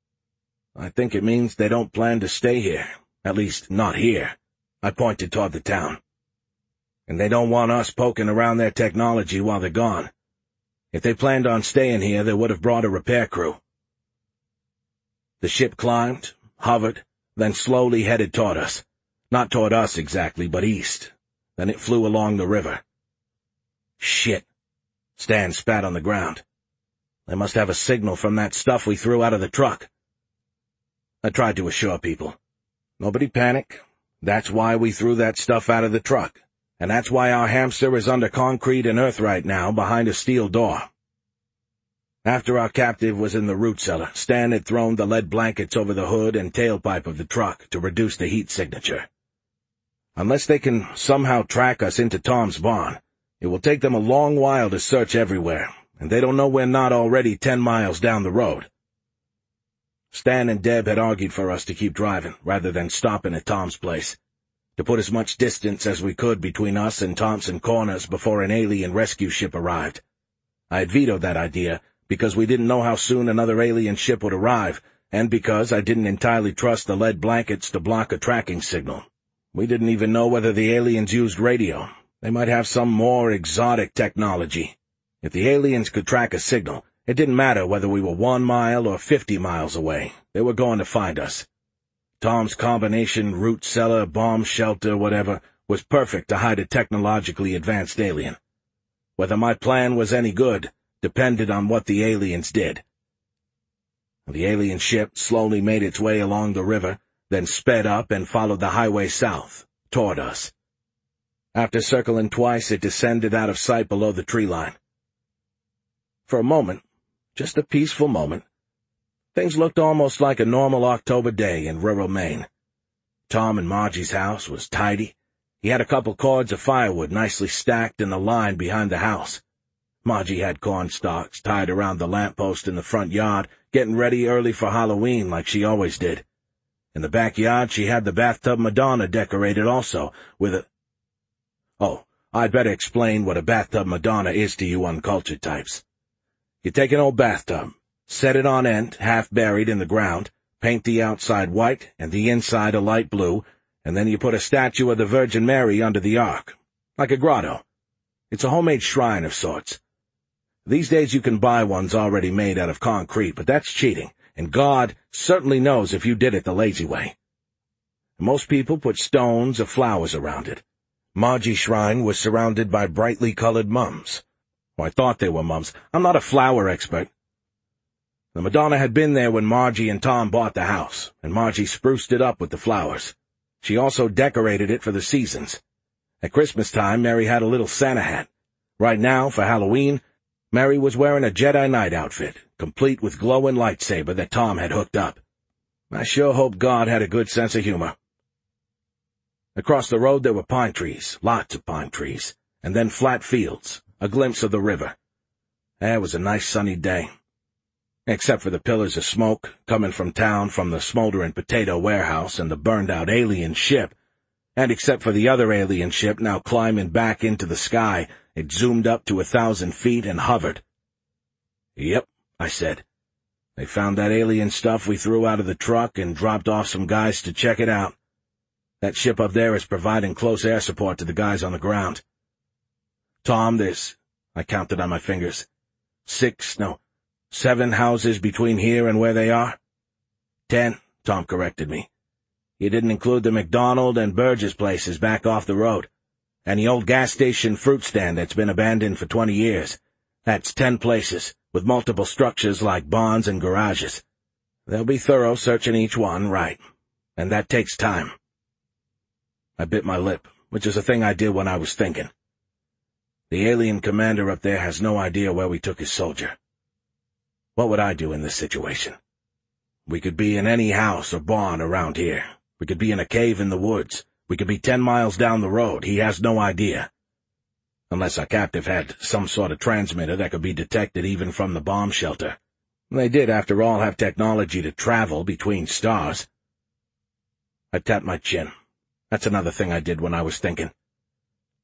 I think it means they don't plan to stay here. At least, not here. I pointed toward the town. And they don't want us poking around their technology while they're gone. If they planned on staying here, they would have brought a repair crew. The ship climbed, hovered, then slowly headed toward us. Not toward us exactly, but east. Then it flew along the river. Shit. Stan spat on the ground. They must have a signal from that stuff we threw out of the truck. I tried to assure people. Nobody panic. That's why we threw that stuff out of the truck. And that's why our hamster is under concrete and earth right now behind a steel door. After our captive was in the root cellar, Stan had thrown the lead blankets over the hood and tailpipe of the truck to reduce the heat signature. Unless they can somehow track us into Tom's barn, it will take them a long while to search everywhere, and they don't know we're not already 10 miles down the road. Stan and Deb had argued for us to keep driving, rather than stopping at Tom's place, to put as much distance as we could between us and Thompson Corners before an alien rescue ship arrived. I had vetoed that idea, because we didn't know how soon another alien ship would arrive, and because I didn't entirely trust the lead blankets to block a tracking signal. We didn't even know whether the aliens used radio. They might have some more exotic technology. If the aliens could track a signal, it didn't matter whether we were 1 mile or 50 miles away. They were going to find us. Tom's combination root cellar, bomb shelter, whatever, was perfect to hide a technologically advanced alien. Whether my plan was any good depended on what the aliens did. The alien ship slowly made its way along the river, then sped up and followed the highway south, toward us. After circling twice, it descended out of sight below the tree line. For a moment, just a peaceful moment, things looked almost like a normal October day in rural Maine. Tom and Margie's house was tidy. He had a couple cords of firewood nicely stacked in a line behind the house. Margie had corn stalks tied around the lamppost in the front yard, getting ready early for Halloween like she always did. In the backyard, she had the bathtub Madonna decorated also, with a— Oh, I'd better explain what a bathtub Madonna is to you uncultured types. You take an old bathtub, set it on end, half buried in the ground, paint the outside white and the inside a light blue, and then you put a statue of the Virgin Mary under the ark, like a grotto. It's a homemade shrine of sorts. These days you can buy ones already made out of concrete, but that's cheating, and God certainly knows if you did it the lazy way. Most people put stones or flowers around it. Margie's shrine was surrounded by brightly colored mums. Well, I thought they were mums. I'm not a flower expert. The Madonna had been there when Margie and Tom bought the house, and Margie spruced it up with the flowers. She also decorated it for the seasons. At Christmas time, Mary had a little Santa hat. Right now, for Halloween, Mary was wearing a Jedi Knight outfit, complete with glowing lightsaber that Tom had hooked up. I sure hope God had a good sense of humor. Across the road there were pine trees, lots of pine trees, and then flat fields, a glimpse of the river. It was a nice sunny day. Except for the pillars of smoke coming from town from the smoldering potato warehouse and the burned-out alien ship, and except for the other alien ship now climbing back into the sky, it zoomed up to 1,000 feet and hovered. Yep, I said. They found that alien stuff we threw out of the truck and dropped off some guys to check it out. That ship up there is providing close air support to the guys on the ground. Tom, I counted on my fingers, 7 houses between here and where they are. 10, Tom corrected me. You didn't include the McDonald and Burgess places back off the road, and the old gas station fruit stand that's been abandoned for 20 years. That's 10 places, with multiple structures like barns and garages. They'll be thorough searching each one, right, and that takes time. I bit my lip, which is a thing I did when I was thinking. The alien commander up there has no idea where we took his soldier. What would I do in this situation? We could be in any house or barn around here. We could be in a cave in the woods. We could be 10 miles down the road. He has no idea. Unless our captive had some sort of transmitter that could be detected even from the bomb shelter. They did, after all, have technology to travel between stars. I tapped my chin. That's another thing I did when I was thinking.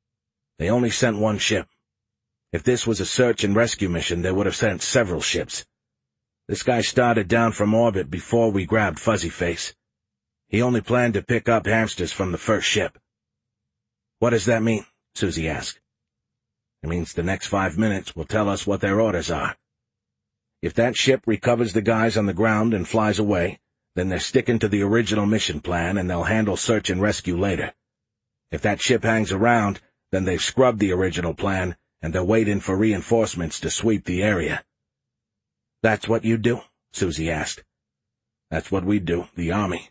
They only sent one ship. If this was a search and rescue mission, they would have sent several ships. This guy started down from orbit before we grabbed Fuzzy Face. He only planned to pick up hamsters from the first ship. What does that mean? Susie asked. It means the next 5 minutes will tell us what their orders are. If that ship recovers the guys on the ground and flies away, then they're sticking to the original mission plan and they'll handle search and rescue later. If that ship hangs around, then they've scrubbed the original plan and they're waiting for reinforcements to sweep the area. That's what you do? Susie asked. That's what we do, the Army.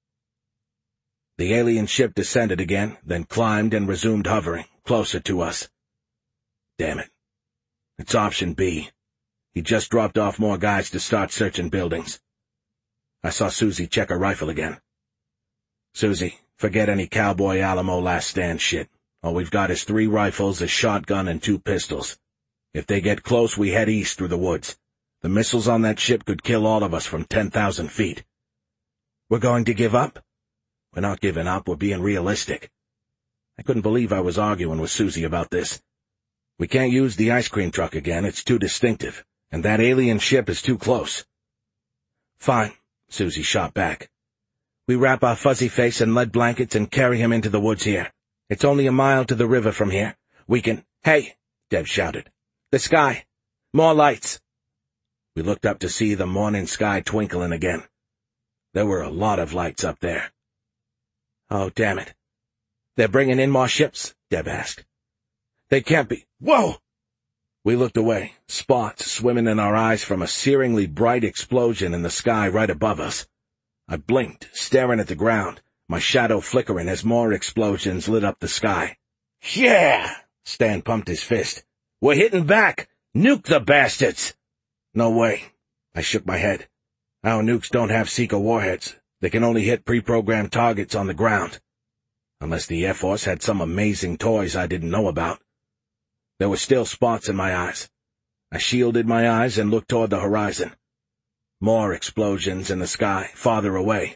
The alien ship descended again, then climbed and resumed hovering, closer to us. Damn it. It's option B. He just dropped off more guys to start searching buildings. I saw Susie check her rifle again. Susie, forget any Cowboy Alamo Last Stand shit. All we've got is 3 rifles, a shotgun, and 2 pistols. If they get close, we head east through the woods. The missiles on that ship could kill all of us from 10,000 feet. We're going to give up? We're not giving up, we're being realistic. I couldn't believe I was arguing with Susie about this. We can't use the ice cream truck again, it's too distinctive, and that alien ship is too close. Fine, Susie shot back. We wrap our Fuzzy Face in lead blankets and carry him into the woods here. It's only a mile to the river from here. We can— Hey! Deb shouted. The sky! More lights! We looked up to see the morning sky twinkling again. There were a lot of lights up there. Oh, damn it. They're bringing in more ships? Deb asked. They can't be— Whoa! We looked away, spots swimming in our eyes from a searingly bright explosion in the sky right above us. I blinked, staring at the ground, my shadow flickering as more explosions lit up the sky. Yeah! Stan pumped his fist. We're hitting back! Nuke the bastards! No way. I shook my head. Our nukes don't have Seeker warheads. They can only hit pre-programmed targets on the ground. Unless the Air Force had some amazing toys I didn't know about. There were still spots in my eyes. I shielded my eyes and looked toward the horizon. More explosions in the sky, farther away.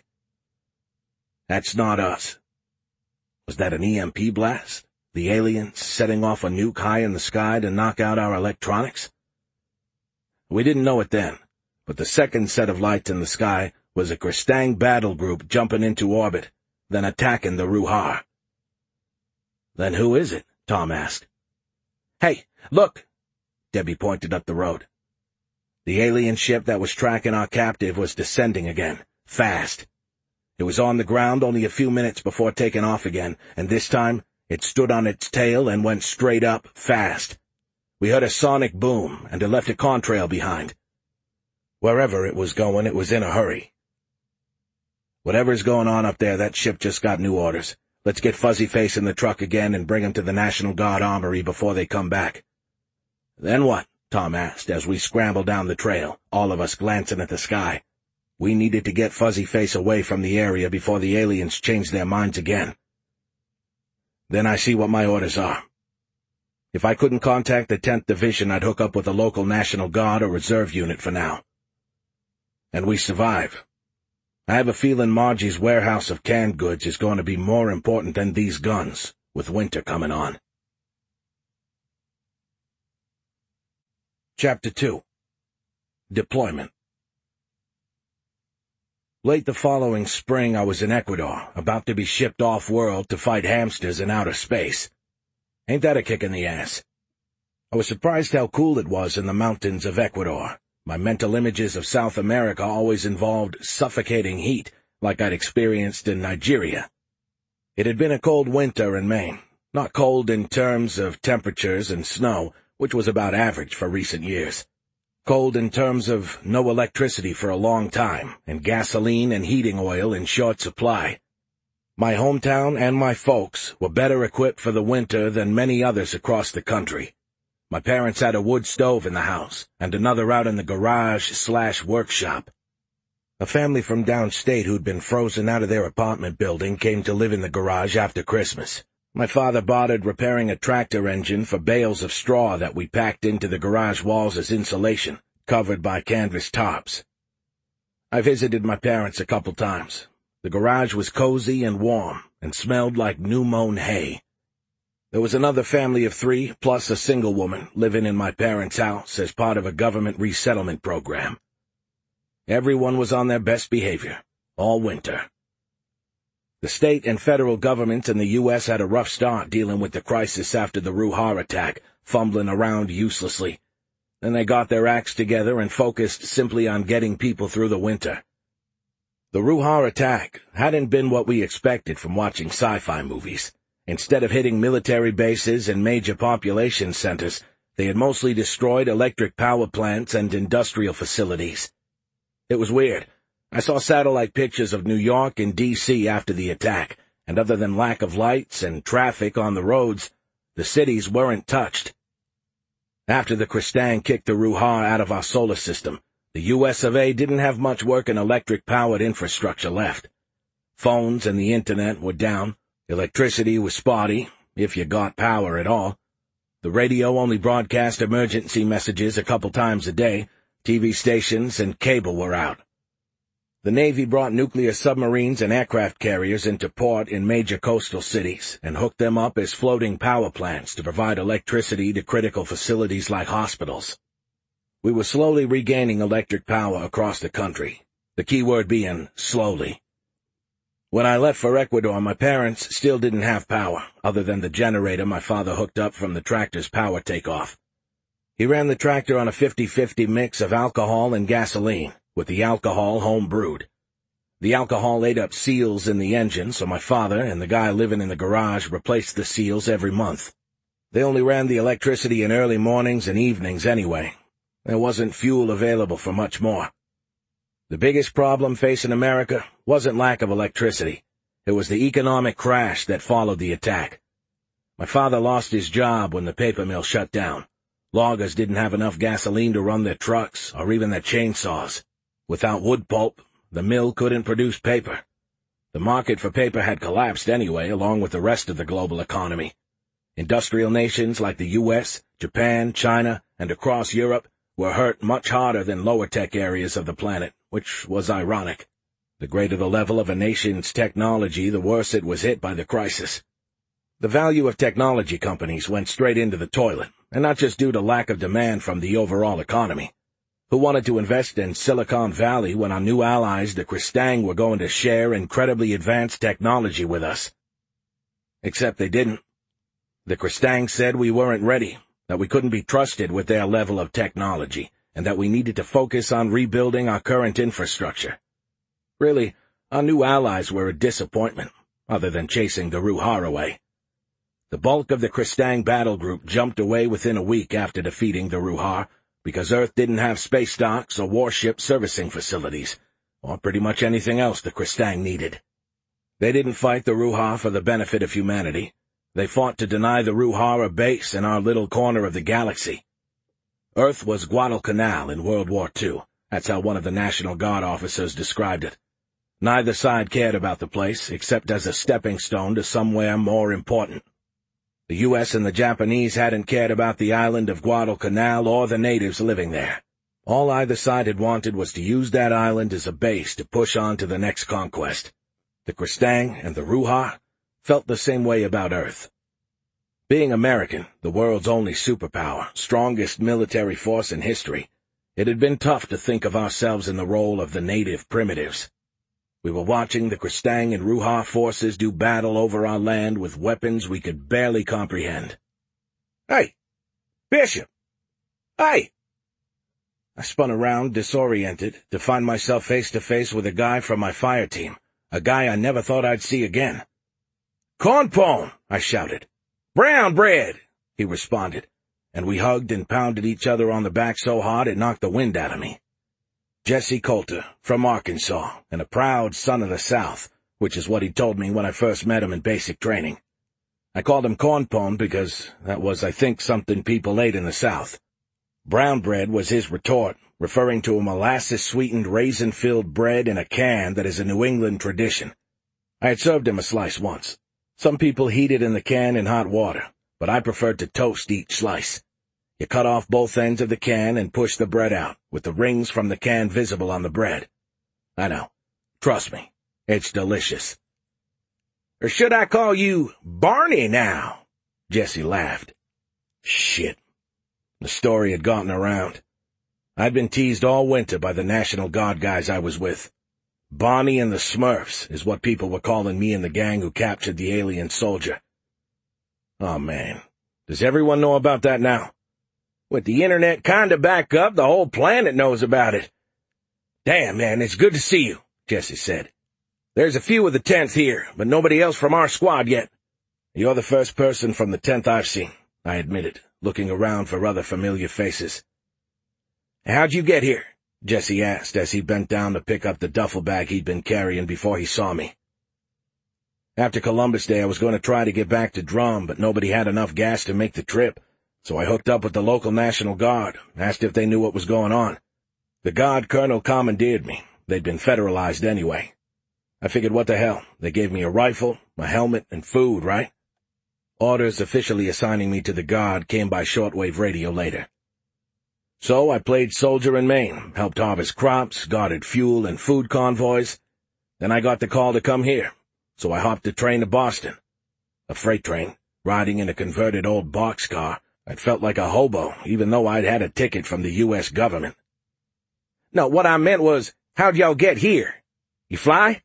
That's not us. Was that an EMP blast? The aliens setting off a nuke high in the sky to knock out our electronics? We didn't know it then, but the second set of lights in the sky was a Kristang battle group jumping into orbit, then attacking the Ruhar. Then who is it? Tom asked. Hey, look! Debbie pointed up the road. The alien ship that was tracking our captive was descending again, fast. It was on the ground only a few minutes before taking off again, and this time it stood on its tail and went straight up, fast. We heard a sonic boom, and it left a contrail behind. Wherever it was going, it was in a hurry. Whatever's going on up there, that ship just got new orders. Let's get Fuzzy Face in the truck again and bring him to the National Guard Armory before they come back. Then what? Tom asked as we scrambled down the trail, all of us glancing at the sky. We needed to get Fuzzy Face away from the area before the aliens changed their minds again. Then I see what my orders are. If I couldn't contact the 10th Division, I'd hook up with a local National Guard or reserve unit for now. And we survive. I have a feeling Margie's warehouse of canned goods is going to be more important than these guns, with winter coming on. Chapter 2. Deployment. Late the following spring I was in Ecuador, about to be shipped off-world to fight hamsters in outer space. Ain't that a kick in the ass? I was surprised how cool it was in the mountains of Ecuador. My mental images of South America always involved suffocating heat, like I'd experienced in Nigeria. It had been a cold winter in Maine, not cold in terms of temperatures and snow, which was about average for recent years. Cold in terms of no electricity for a long time, and gasoline and heating oil in short supply. My hometown and my folks were better equipped for the winter than many others across the country. My parents had a wood stove in the house, and another out in the garage/workshop. A family from downstate who'd been frozen out of their apartment building came to live in the garage after Christmas. My father bothered repairing a tractor engine for bales of straw that we packed into the garage walls as insulation, covered by canvas tops. I visited my parents a couple times. The garage was cozy and warm, and smelled like new-mown hay. There was another family of 3, plus a single woman, living in my parents' house as part of a government resettlement program. Everyone was on their best behavior, all winter. The state and federal governments in the U.S. had a rough start dealing with the crisis after the Ruhr attack, fumbling around uselessly. Then they got their acts together and focused simply on getting people through the winter. The Ruhr attack hadn't been what we expected from watching sci-fi movies. Instead of hitting military bases and major population centers, they had mostly destroyed electric power plants and industrial facilities. It was weird. I saw satellite pictures of New York and D.C. after the attack, and other than lack of lights and traffic on the roads, the cities weren't touched. After the Kristang kicked the Ruhr out of our solar system, the U.S. of A. didn't have much working electric-powered infrastructure left. Phones and the Internet were down. Electricity was spotty, if you got power at all. The radio only broadcast emergency messages a couple times a day. TV stations and cable were out. The Navy brought nuclear submarines and aircraft carriers into port in major coastal cities and hooked them up as floating power plants to provide electricity to critical facilities like hospitals. We were slowly regaining electric power across the country, the key word being slowly. When I left for Ecuador, my parents still didn't have power, other than the generator my father hooked up from the tractor's power takeoff. He ran the tractor on a 50-50 mix of alcohol and gasoline, with the alcohol home-brewed. The alcohol ate up seals in the engine, so my father and the guy living in the garage replaced the seals every month. They only ran the electricity in early mornings and evenings anyway. There wasn't fuel available for much more. The biggest problem facing America wasn't lack of electricity. It was the economic crash that followed the attack. My father lost his job when the paper mill shut down. Loggers didn't have enough gasoline to run their trucks or even their chainsaws. Without wood pulp, the mill couldn't produce paper. The market for paper had collapsed anyway, along with the rest of the global economy. Industrial nations like the U.S., Japan, China, and across Europe were hurt much harder than lower-tech areas of the planet, which was ironic. The greater the level of a nation's technology, the worse it was hit by the crisis. The value of technology companies went straight into the toilet, and not just due to lack of demand from the overall economy. Who wanted to invest in Silicon Valley when our new allies, the Kristang, were going to share incredibly advanced technology with us? Except they didn't. The Kristang said we weren't ready, that we couldn't be trusted with their level of technology, and that we needed to focus on rebuilding our current infrastructure. Really, our new allies were a disappointment, other than chasing the Ruhr away. The bulk of the Kristang battle group jumped away within a week after defeating the Ruhr, because Earth didn't have space docks or warship servicing facilities, or pretty much anything else the Kristang needed. They didn't fight the Ruhr for the benefit of humanity. They fought to deny the Ruhr a base in our little corner of the galaxy. Earth was Guadalcanal in World War II. That's how one of the National Guard officers described it. Neither side cared about the place, except as a stepping stone to somewhere more important. The U.S. and the Japanese hadn't cared about the island of Guadalcanal or the natives living there. All either side had wanted was to use that island as a base to push on to the next conquest. The Kristang and the Ruhr felt the same way about Earth. Being American, the world's only superpower, strongest military force in history, it had been tough to think of ourselves in the role of the native primitives. We were watching the Kristang and Ruhr forces do battle over our land with weapons we could barely comprehend. "Hey! Bishop! Hey!" I spun around, disoriented, to find myself face to face with a guy from my fire team, a guy I never thought I'd see again. "Corn pone!" I shouted. "Brown bread!" he responded, and we hugged and pounded each other on the back so hard it knocked the wind out of me. Jesse Coulter, from Arkansas, and a proud son of the South, which is what he told me when I first met him in basic training. I called him corn pone because that was, I think, something people ate in the South. Brown bread was his retort, referring to a molasses-sweetened, raisin-filled bread in a can that is a New England tradition. I had served him a slice once. Some people heat it in the can in hot water, but I preferred to toast each slice. You cut off both ends of the can and push the bread out, with the rings from the can visible on the bread. I know. Trust me. It's delicious. "Or should I call you Barney now?" Jesse laughed. Shit. The story had gotten around. I'd been teased all winter by the National Guard guys I was with. Bonnie and the Smurfs is what people were calling me and the gang who captured the alien soldier. Oh, man. Does everyone know about that now? With the internet kinda back up, the whole planet knows about it. Damn, man, it's good to see you, Jesse said. There's a few of the 10th here, but nobody else from our squad yet. You're the first person from the 10th I've seen, I admitted, looking around for other familiar faces. How'd you get here? Jesse asked as he bent down to pick up the duffel bag he'd been carrying before he saw me. After Columbus Day, I was going to try to get back to Drum, but nobody had enough gas to make the trip, so I hooked up with the local National Guard, asked if they knew what was going on. The Guard colonel commandeered me. They'd been federalized anyway. I figured what the hell, they gave me a rifle, a helmet, and food, right? Orders officially assigning me to the Guard came by shortwave radio later. So I played soldier in Maine, helped harvest crops, guarded fuel and food convoys. Then I got the call to come here, so I hopped a train to Boston. A freight train, riding in a converted old boxcar. I'd felt like a hobo, even though I'd had a ticket from the U.S. government. No, what I meant was, how'd y'all get here? You fly?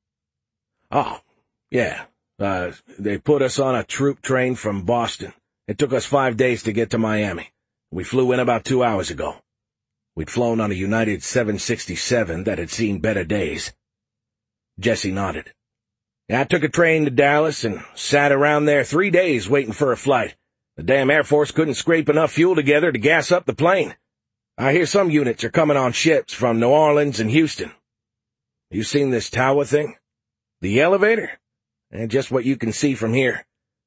Oh, yeah. They put us on a troop train from Boston. It took us 5 days to get to Miami. We flew in about 2 hours ago. We'd flown on a United 767 that had seen better days. Jesse nodded. I took a train to Dallas and sat around there 3 days waiting for a flight. The damn Air Force couldn't scrape enough fuel together to gas up the plane. I hear some units are coming on ships from New Orleans and Houston. You seen this tower thing? The elevator? And just what you can see from here.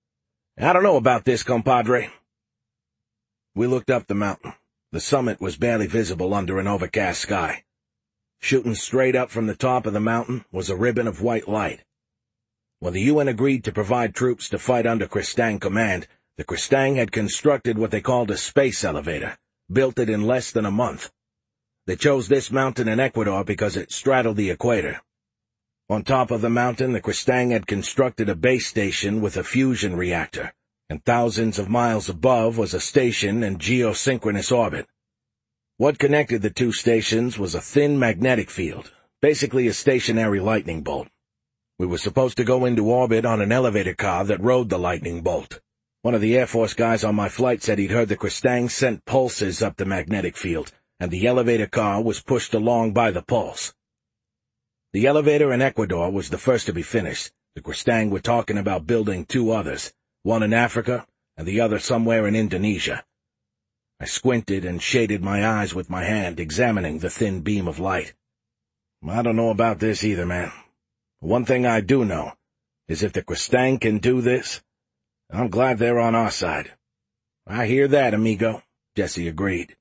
I don't know about this, compadre. We looked up the mountain. The summit was barely visible under an overcast sky. Shooting straight up from the top of the mountain was a ribbon of white light. When the UN agreed to provide troops to fight under Kristang command, the Kristang had constructed what they called a space elevator, built it in less than a month. They chose this mountain in Ecuador because it straddled the equator. On top of the mountain, the Kristang had constructed a base station with a fusion reactor, and thousands of miles above was a station in geosynchronous orbit. What connected the two stations was a thin magnetic field, basically a stationary lightning bolt. We were supposed to go into orbit on an elevator car that rode the lightning bolt. One of the Air Force guys on my flight said he'd heard the Kristang sent pulses up the magnetic field, and the elevator car was pushed along by the pulse. The elevator in Ecuador was the first to be finished. The Kristang were talking about building 2 others, one in Africa and the other somewhere in Indonesia. I squinted and shaded my eyes with my hand, examining the thin beam of light. I don't know about this either, man. One thing I do know is if the Kristang can do this, I'm glad they're on our side. I hear that, amigo, Jesse agreed.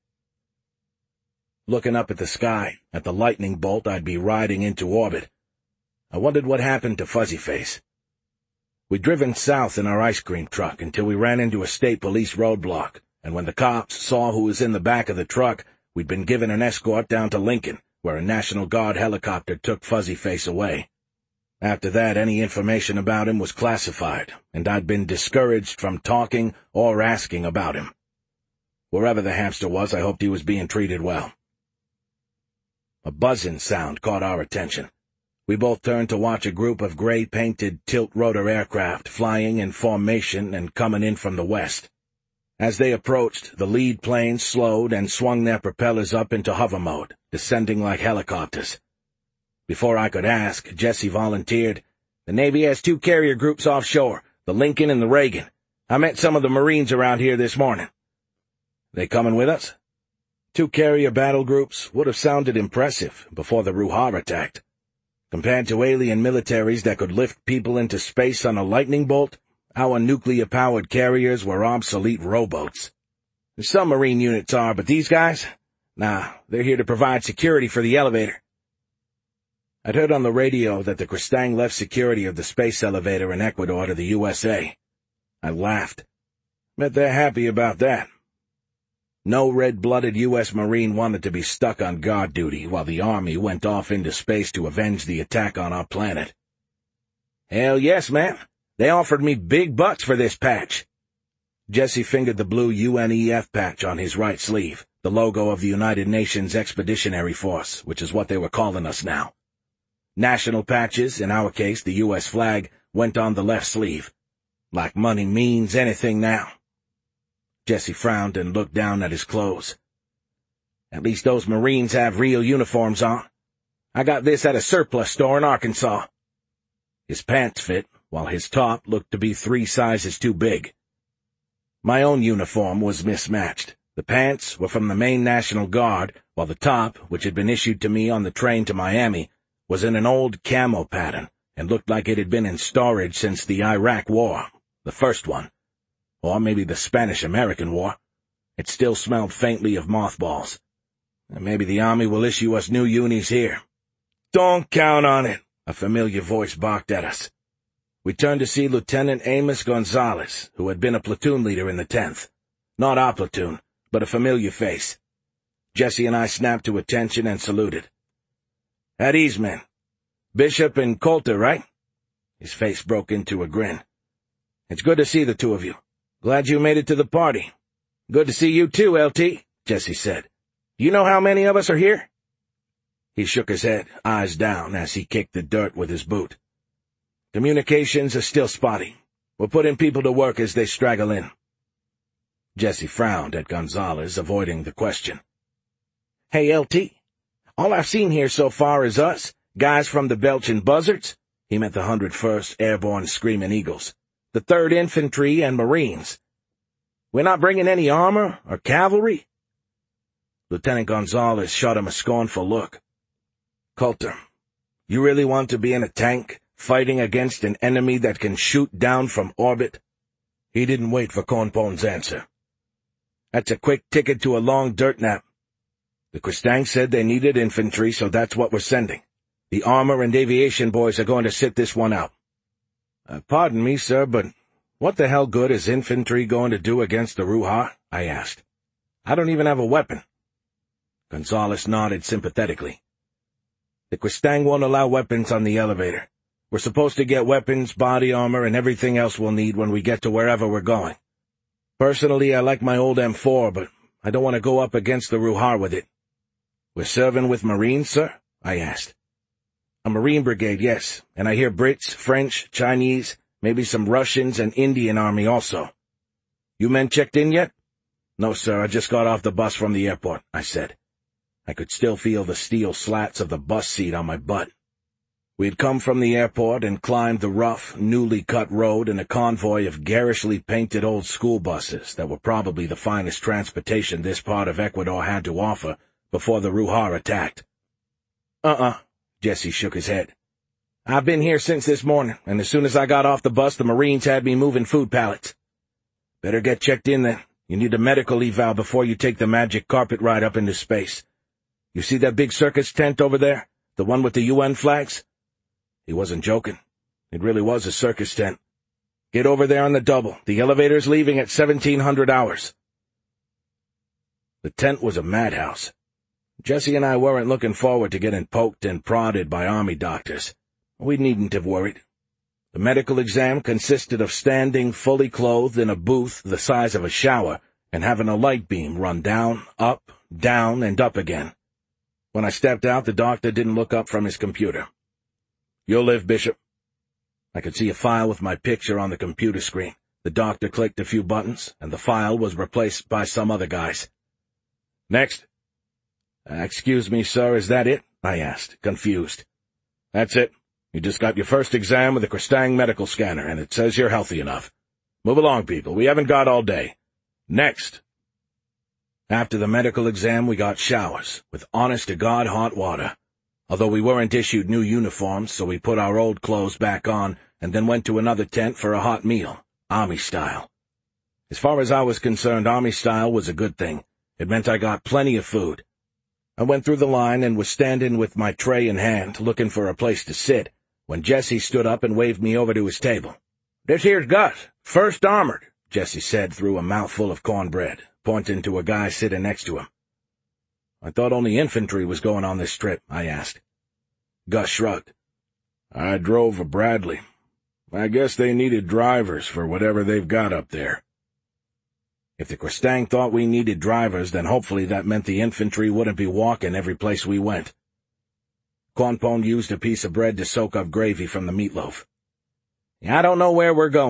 Looking up at the sky, at the lightning bolt I'd be riding into orbit, I wondered what happened to Fuzzy Face. We'd driven south in our ice cream truck until we ran into a state police roadblock, and when the cops saw who was in the back of the truck, we'd been given an escort down to Lincoln, where a National Guard helicopter took Fuzzy Face away. After that, any information about him was classified, and I'd been discouraged from talking or asking about him. Wherever the hamster was, I hoped he was being treated well. A buzzing sound caught our attention. We both turned to watch a group of gray-painted tilt-rotor aircraft flying in formation and coming in from the west. As they approached, the lead planes slowed and swung their propellers up into hover mode, descending like helicopters. Before I could ask, Jesse volunteered, "The Navy has 2 carrier groups offshore, the Lincoln and the Reagan. I met some of the Marines around here this morning." "They coming with us?" 2 carrier battle groups would have sounded impressive before the Ruhar attacked. Compared to alien militaries that could lift people into space on a lightning bolt, our nuclear-powered carriers were obsolete rowboats. Some Marine units are, but these guys? Nah, they're here to provide security for the elevator. I'd heard on the radio that the Kristang left security of the space elevator in Ecuador to the USA. I laughed. Bet they're happy about that. No red-blooded U.S. Marine wanted to be stuck on guard duty while the Army went off into space to avenge the attack on our planet. "Hell yes, man. They offered me big bucks for this patch." Jesse fingered the blue UNEF patch on his right sleeve, the logo of the United Nations Expeditionary Force, which is what they were calling us now. National patches, in our case the U.S. flag, went on the left sleeve. Like money means anything now. Jesse frowned and looked down at his clothes. At least those Marines have real uniforms on. I got this at a surplus store in Arkansas. His pants fit, while his top looked to be 3 sizes too big. My own uniform was mismatched. The pants were from the Maine National Guard, while the top, which had been issued to me on the train to Miami, was in an old camo pattern and looked like it had been in storage since the Iraq War, the first one. Or maybe the Spanish-American War. It still smelled faintly of mothballs. And maybe the Army will issue us new unis here. Don't count on it, a familiar voice barked at us. We turned to see Lieutenant Amos Gonzalez, who had been a platoon leader in the 10th. Not our platoon, but a familiar face. Jesse and I snapped to attention and saluted. At ease, men. Bishop and Coulter, right? His face broke into a grin. It's good to see the two of you. Glad you made it to the party. Good to see you too, LT, Jesse said. You know how many of us are here? He shook his head, eyes down, as he kicked the dirt with his boot. Communications are still spotty. We're putting people to work as they straggle in. Jesse frowned at Gonzalez, avoiding the question. Hey, LT, all I've seen here so far is us, guys from the Belgian Buzzards. He meant the 101st Airborne Screaming Eagles, the 3rd Infantry and Marines. We're not bringing any armor or cavalry? Lieutenant Gonzalez shot him a scornful look. Coulter, you really want to be in a tank, fighting against an enemy that can shoot down from orbit? He didn't wait for Cornpone's answer. That's a quick ticket to a long dirt nap. The Kristang said they needed infantry, so that's what we're sending. The armor and aviation boys are going to sit this one out. Pardon me, sir, but what the hell good is infantry going to do against the Ruha? I asked. I don't even have a weapon. Gonzalez nodded sympathetically. The Kristang won't allow weapons on the elevator. We're supposed to get weapons, body armor, and everything else we'll need when we get to wherever we're going. Personally, I like my old M4, but I don't want to go up against the Ruha with it. We're serving with Marines, sir? I asked. A Marine brigade, yes, and I hear Brits, French, Chinese, maybe some Russians and Indian Army also. You men checked in yet? No, sir, I just got off the bus from the airport, I said. I could still feel the steel slats of the bus seat on my butt. We had come from the airport and climbed the rough, newly cut road in a convoy of garishly painted old school buses that were probably the finest transportation this part of Ecuador had to offer before the Ruha attacked. Jesse shook his head. I've been here since this morning, and as soon as I got off the bus, the Marines had me moving food pallets. Better get checked in then. You need a medical eval before you take the magic carpet ride up into space. You see that big circus tent over there? The one with the UN flags? He wasn't joking. It really was a circus tent. Get over there on the double. The elevator's leaving at 1700 hours. The tent was a madhouse. Jesse and I weren't looking forward to getting poked and prodded by army doctors. We needn't have worried. The medical exam consisted of standing fully clothed in a booth the size of a shower and having a light beam run down, and up again. When I stepped out, the doctor didn't look up from his computer. You'll live, Bishop. I could see a file with my picture on the computer screen. The doctor clicked a few buttons, and the file was replaced by some other guy's. Next. Excuse me, sir, is that it? I asked, confused. That's it. You just got your first exam with the Kristang medical scanner, and it says you're healthy enough. Move along, people. We haven't got all day. Next. After the medical exam, we got showers, with honest-to-God hot water. Although we weren't issued new uniforms, so we put our old clothes back on and then went to another tent for a hot meal, Army style. As far as I was concerned, Army style was a good thing. It meant I got plenty of food. I went through the line and was standing with my tray in hand, looking for a place to sit, when Jesse stood up and waved me over to his table. This here's Gus, 1st Armored, Jesse said through a mouthful of cornbread, pointing to a guy sitting next to him. I thought only infantry was going on this trip, I asked. Gus shrugged. I drove a Bradley. I guess they needed drivers for whatever they've got up there. If the Kristang thought we needed drivers, then hopefully that meant the infantry wouldn't be walking every place we went. Quanpone used a piece of bread to soak up gravy from the meatloaf. I don't know where we're going.